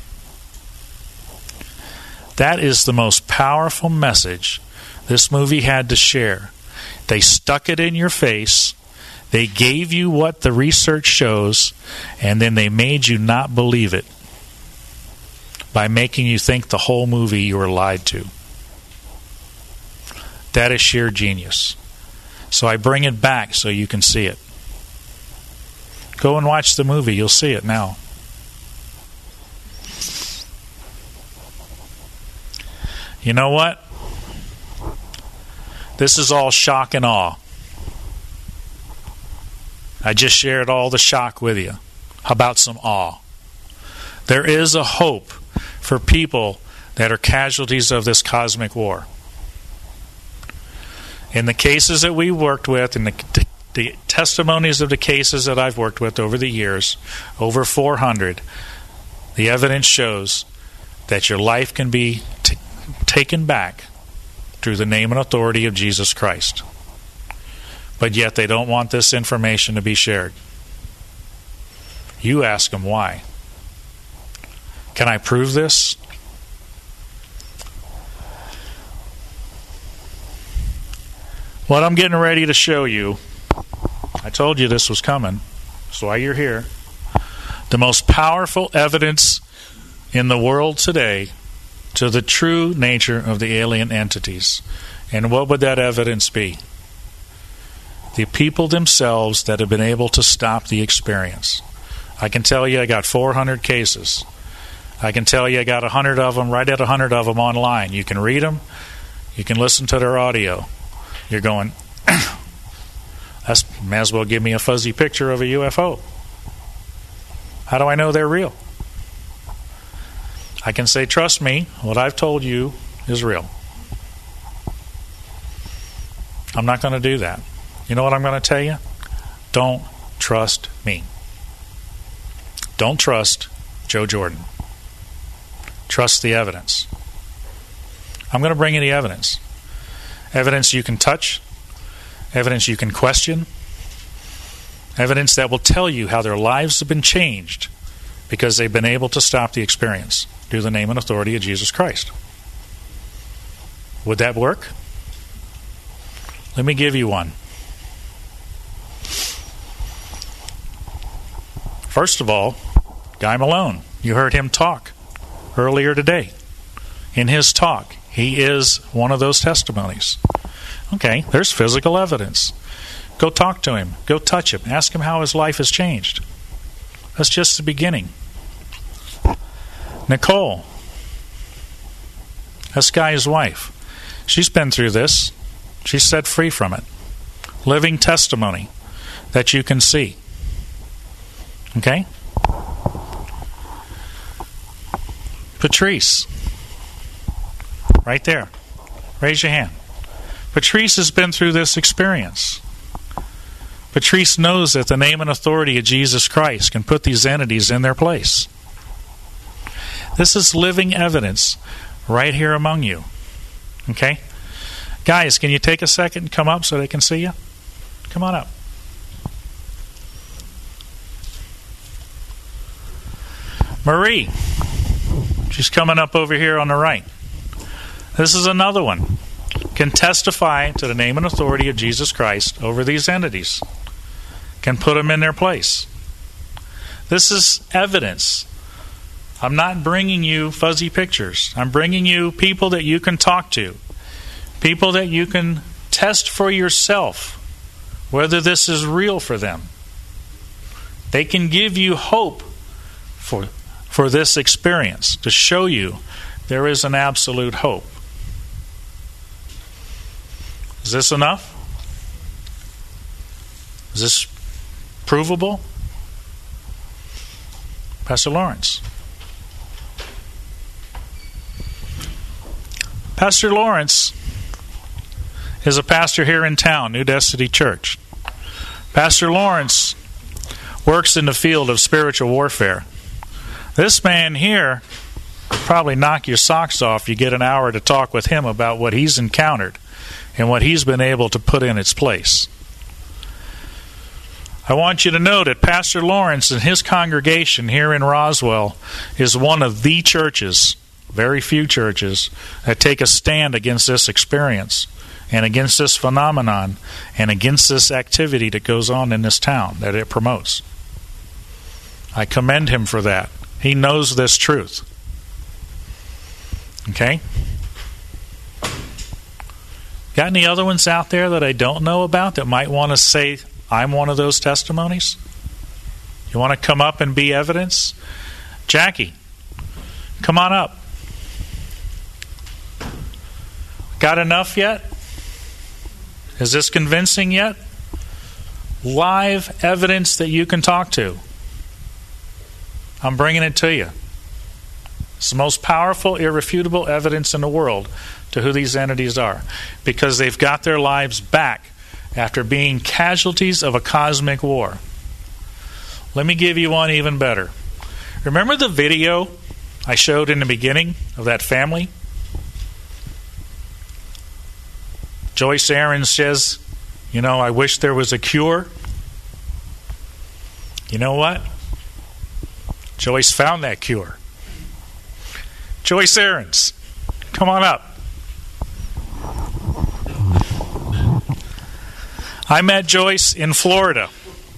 That is the most powerful message this movie had to share. They stuck it in your face. They gave you what the research shows, and then they made you not believe it by making you think the whole movie you were lied to. That is sheer genius. So I bring it back so you can see it. Go and watch the movie. You'll see it now. You know what? This is all shock and awe. I just shared all the shock with you. How about some awe? There is a hope for people that are casualties of this cosmic war. In the cases that we worked with, in the, the, the testimonies of the cases that I've worked with over the years, over four hundred, the evidence shows that your life can be t- taken back through the name and authority of Jesus Christ. But yet they don't want this information to be shared. You ask them why. Can I prove this? What I'm getting ready to show you, I told you this was coming. That's why you're here. The most powerful evidence in the world today to the true nature of the alien entities. And what would that evidence be? The people themselves that have been able to stop the experience. I can tell you I got four hundred cases. I can tell you I got one hundred of them, right at one hundred of them online. You can read them. You can listen to their audio. You're going, that's may as well give me a fuzzy picture of a U F O. How do I know they're real? I can say, trust me, what I've told you is real. I'm not going to do that. You know what I'm going to tell you? Don't trust me. Don't trust Joe Jordan. Trust the evidence. I'm going to bring you the evidence. Evidence you can touch. Evidence you can question. Evidence that will tell you how their lives have been changed because they've been able to stop the experience through the name and authority of Jesus Christ. Would that work? Let me give you one. First of all, Guy Malone. You heard him talk earlier today. In his talk, he is one of those testimonies. Okay, there's physical evidence. Go talk to him. Go touch him. Ask him how his life has changed. That's just the beginning. Nicole. That's Guy's wife. She's been through this. She's set free from it. Living testimony that you can see. Okay? Patrice. Right there. Raise your hand. Patrice has been through this experience. Patrice knows that the name and authority of Jesus Christ can put these entities in their place. This is living evidence right here among you. Okay? Guys, can you take a second and come up so they can see you? Come on up. Marie. She's coming up over here on the right. This is another one. Can testify to the name and authority of Jesus Christ over these entities. Can put them in their place. This is evidence. I'm not bringing you fuzzy pictures. I'm bringing you people that you can talk to. People that you can test for yourself whether this is real for them. They can give you hope for, for this experience, to show you there is an absolute hope. Is this enough? Is this provable? Pastor Lawrence. Pastor Lawrence is a pastor here in town, New Destiny Church. Pastor Lawrence works in the field of spiritual warfare. This man here probably knock your socks off. You get an hour to talk with him about what he's encountered and what he's been able to put in its place. I want you to know that Pastor Lawrence and his congregation here in Roswell is one of the churches, very few churches, that take a stand against this experience and against this phenomenon and against this activity that goes on in this town that it promotes. I commend him for that. He knows this truth. Okay? Got any other ones out there that I don't know about that might want to say, I'm one of those testimonies? You want to come up and be evidence? Jackie, come on up. Got enough yet? Is this convincing yet? Live evidence that you can talk to. I'm bringing it to you. It's the most powerful, irrefutable evidence in the world to who these entities are, because they've got their lives back after being casualties of a cosmic war. Let me give you one even better. Remember the video I showed in the beginning of that family? Joyce Aaron says, you know, I wish there was a cure. You know what? Joyce found that cure. Joyce Aarons, come on up. I met Joyce in Florida.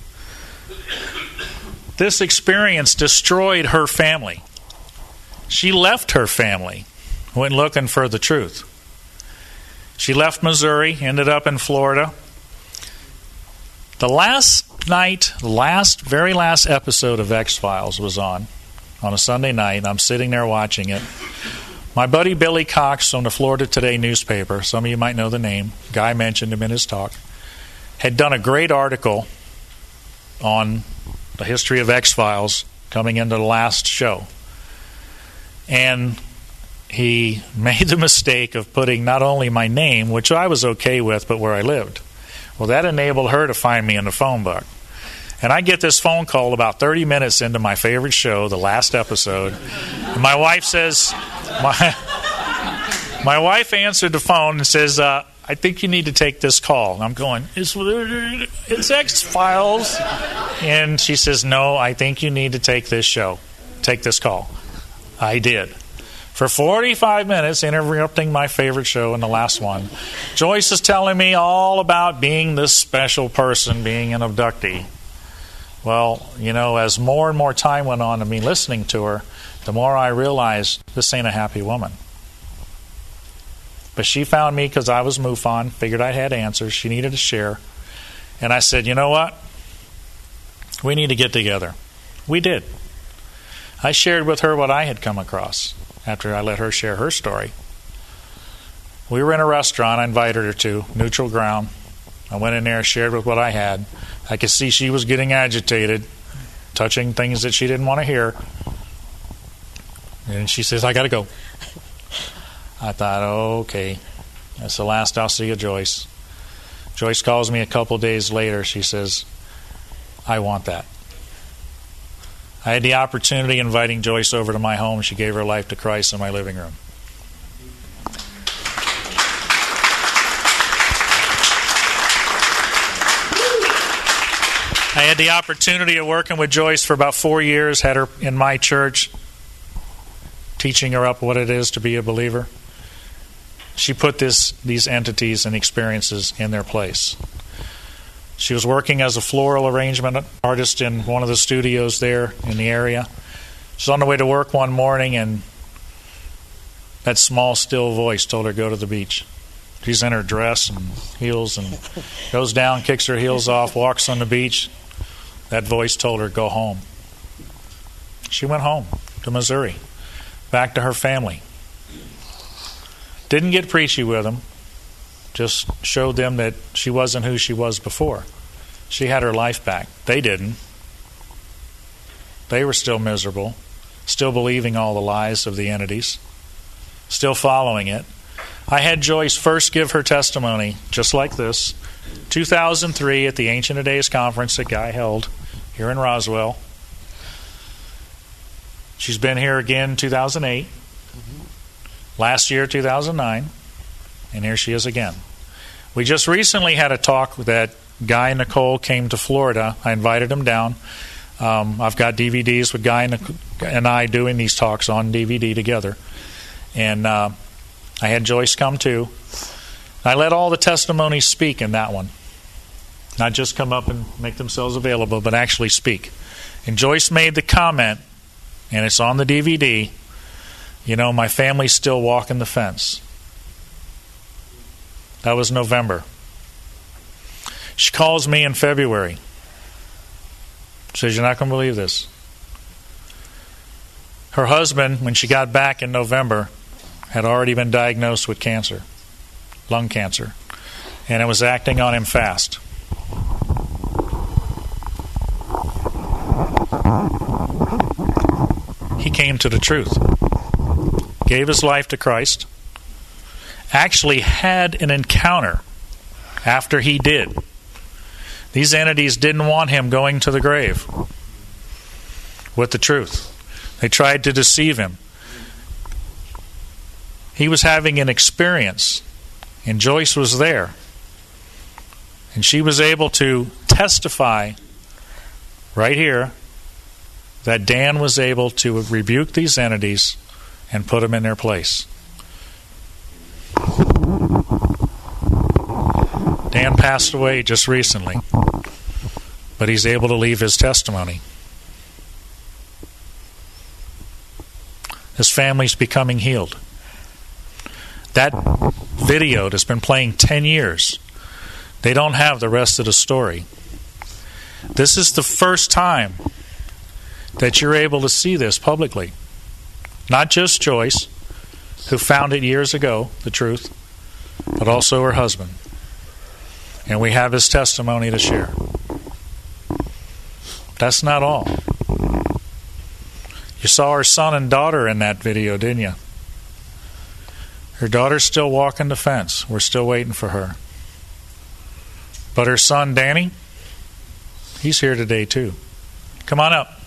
This experience destroyed her family. She left her family, went looking for the truth. She left Missouri, ended up in Florida. The last night, the last, very last episode of X-Files was on, on a Sunday night. I'm sitting there watching it. My buddy Billy Cox on the Florida Today newspaper, some of you might know the name, Guy mentioned him in his talk, had done a great article on the history of X-Files coming into the last show. And he made the mistake of putting not only my name, which I was okay with, but where I lived. Well, that enabled her to find me in the phone book. And I get this phone call about thirty minutes into my favorite show, the last episode. And my wife says, my, my wife answered the phone and says, uh, I think you need to take this call. And I'm going, it's, it's X-Files. And she says, no, I think you need to take this show. Take this call. I did. For forty-five minutes, interrupting my favorite show in the last one, Joyce is telling me all about being this special person, being an abductee. Well, you know, as more and more time went on of me listening to her, the more I realized this ain't a happy woman. But she found me because I was MUFON, figured I had answers. She needed to share. And I said, you know what? We need to get together. We did. I shared with her what I had come across after I let her share her story. We were in a restaurant. I invited her to, Neutral Ground. I went in there, shared with what I had. I could see she was getting agitated, touching things that she didn't want to hear. And she says, I got to go. I thought, oh, okay. That's the last I'll see of Joyce. Joyce calls me a couple days later. She says, I want that. I had the opportunity inviting Joyce over to my home. She gave her life to Christ in my living room. I had the opportunity of working with Joyce for about four years, had her in my church, teaching her up what it is to be a believer. She put this, these entities and experiences in their place. She was working as a floral arrangement artist in one of the studios there in the area. She's on the way to work one morning, and that small, still voice told her to go to the beach. She's in her dress and heels and goes down, kicks her heels off, walks on the beach. That voice told her, go home. She went home to Missouri, back to her family. Didn't get preachy with them, just showed them that she wasn't who she was before. She had her life back. They didn't. They were still miserable, still believing all the lies of the entities, still following it. I had Joyce first give her testimony, just like this, two thousand three at the Ancient of Days conference that Guy held here in Roswell. She's been here again two thousand eight, mm-hmm. last year two thousand nine, and here she is again. We just recently had a talk that Guy and Nicole came to Florida. I invited them down. Um, I've got D V Ds with Guy and, and I doing these talks on D V D together. And uh, I had Joyce come too. I let all the testimonies speak in that one. Not just come up and make themselves available, but actually speak. And Joyce made the comment, and it's on the D V D, you know, my family's still walking the fence. That was November. She calls me in February. Says, you're not going to believe this. Her husband, when she got back in November, had already been diagnosed with cancer, lung cancer, and it was acting on him fast. He came to the truth, gave his life to Christ, actually had an encounter after he did. These entities didn't want him going to the grave with the truth. They tried to deceive him. He was having an experience, and Joyce was there. And she was able to testify right here that Dan was able to rebuke these entities and put them in their place. Dan passed away just recently, but he's able to leave his testimony. His family's becoming healed. That video that's been playing ten years, they don't have the rest of the story. This is the first time that you're able to see this publicly. Not just Joyce, who found it years ago, the truth, but also her husband. And we have his testimony to share. That's not all. You saw her son and daughter in that video, didn't you? Her daughter's still walking the fence. We're still waiting for her. But her son, Danny, he's here today too. Come on up.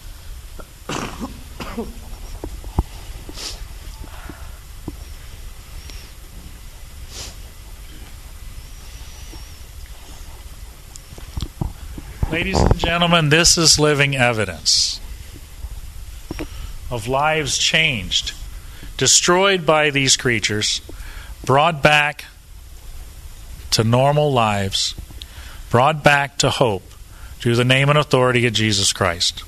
Ladies and gentlemen, this is living evidence of lives changed, destroyed by these creatures, brought back to normal lives, brought back to hope through the name and authority of Jesus Christ.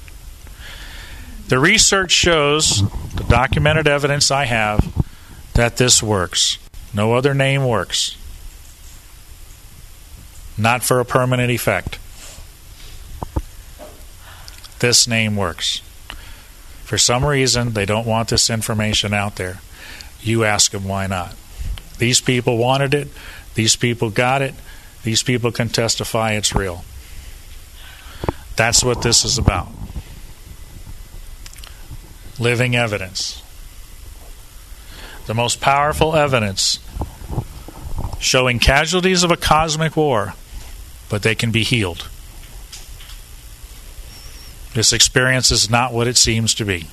The research shows, the documented evidence I have, that this works. No other name works. Not for a permanent effect. This name works. For some reason, they don't want this information out there. You ask them why not. These people wanted it. These people got it. These people can testify it's real. That's what this is about. living evidence. The most powerful evidence showing casualties of a cosmic war, but they can be healed. This experience is not what it seems to be.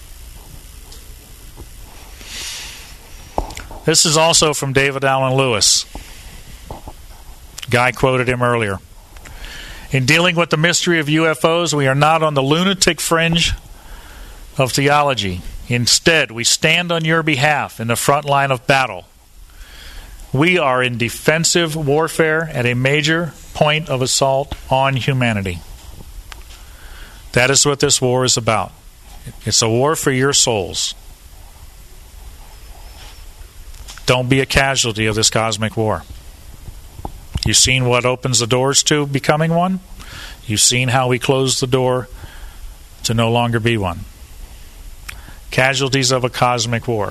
This is also from David Allen Lewis. Guy quoted him earlier. In dealing with the mystery of U F Os, we are not on the lunatic fringe of theology. Instead, we stand on your behalf in the front line of battle. We are in defensive warfare at a major point of assault on humanity. That is what this war is about. It's a war for your souls. Don't be a casualty of this cosmic war. You've seen what opens the doors to becoming one. You've seen how we close the door to no longer be one. Casualties of a cosmic war.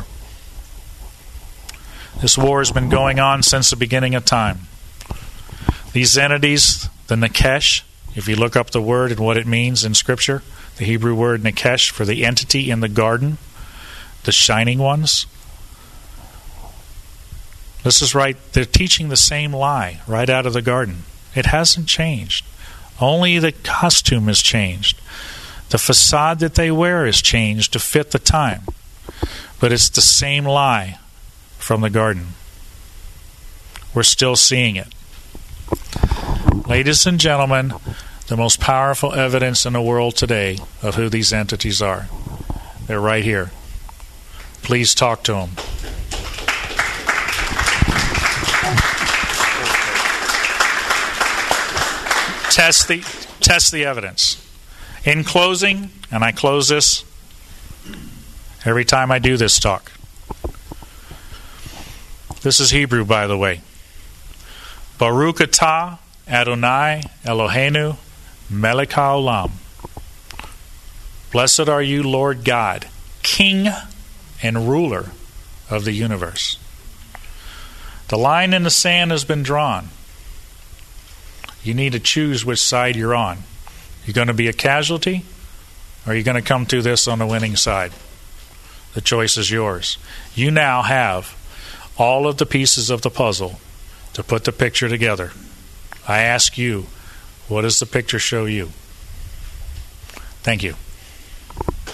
This war has been going on since the beginning of time. These entities, the Nikesh, if you look up the word and what it means in Scripture, the Hebrew word Nikesh for the entity in the garden, the shining ones. This is right, they're teaching the same lie right out of the garden. It hasn't changed. Only the costume has changed. The facade that they wear has changed to fit the time. But it's the same lie from the garden. We're still seeing it. Ladies and gentlemen, the most powerful evidence in the world today of who these entities are. They're right here. Please talk to them. Test the, test the evidence. In closing, and I close this every time I do this talk. This is Hebrew, by the way. Baruch atah Adonai Eloheinu melech haolam. Blessed are you, Lord God, King and ruler of the universe. The line in the sand has been drawn. You need to choose which side you're on. You're going to be a casualty, or are you going to come through this on the winning side? The choice is yours. You now have all of the pieces of the puzzle to put the picture together. I ask you, what does the picture show you? Thank you.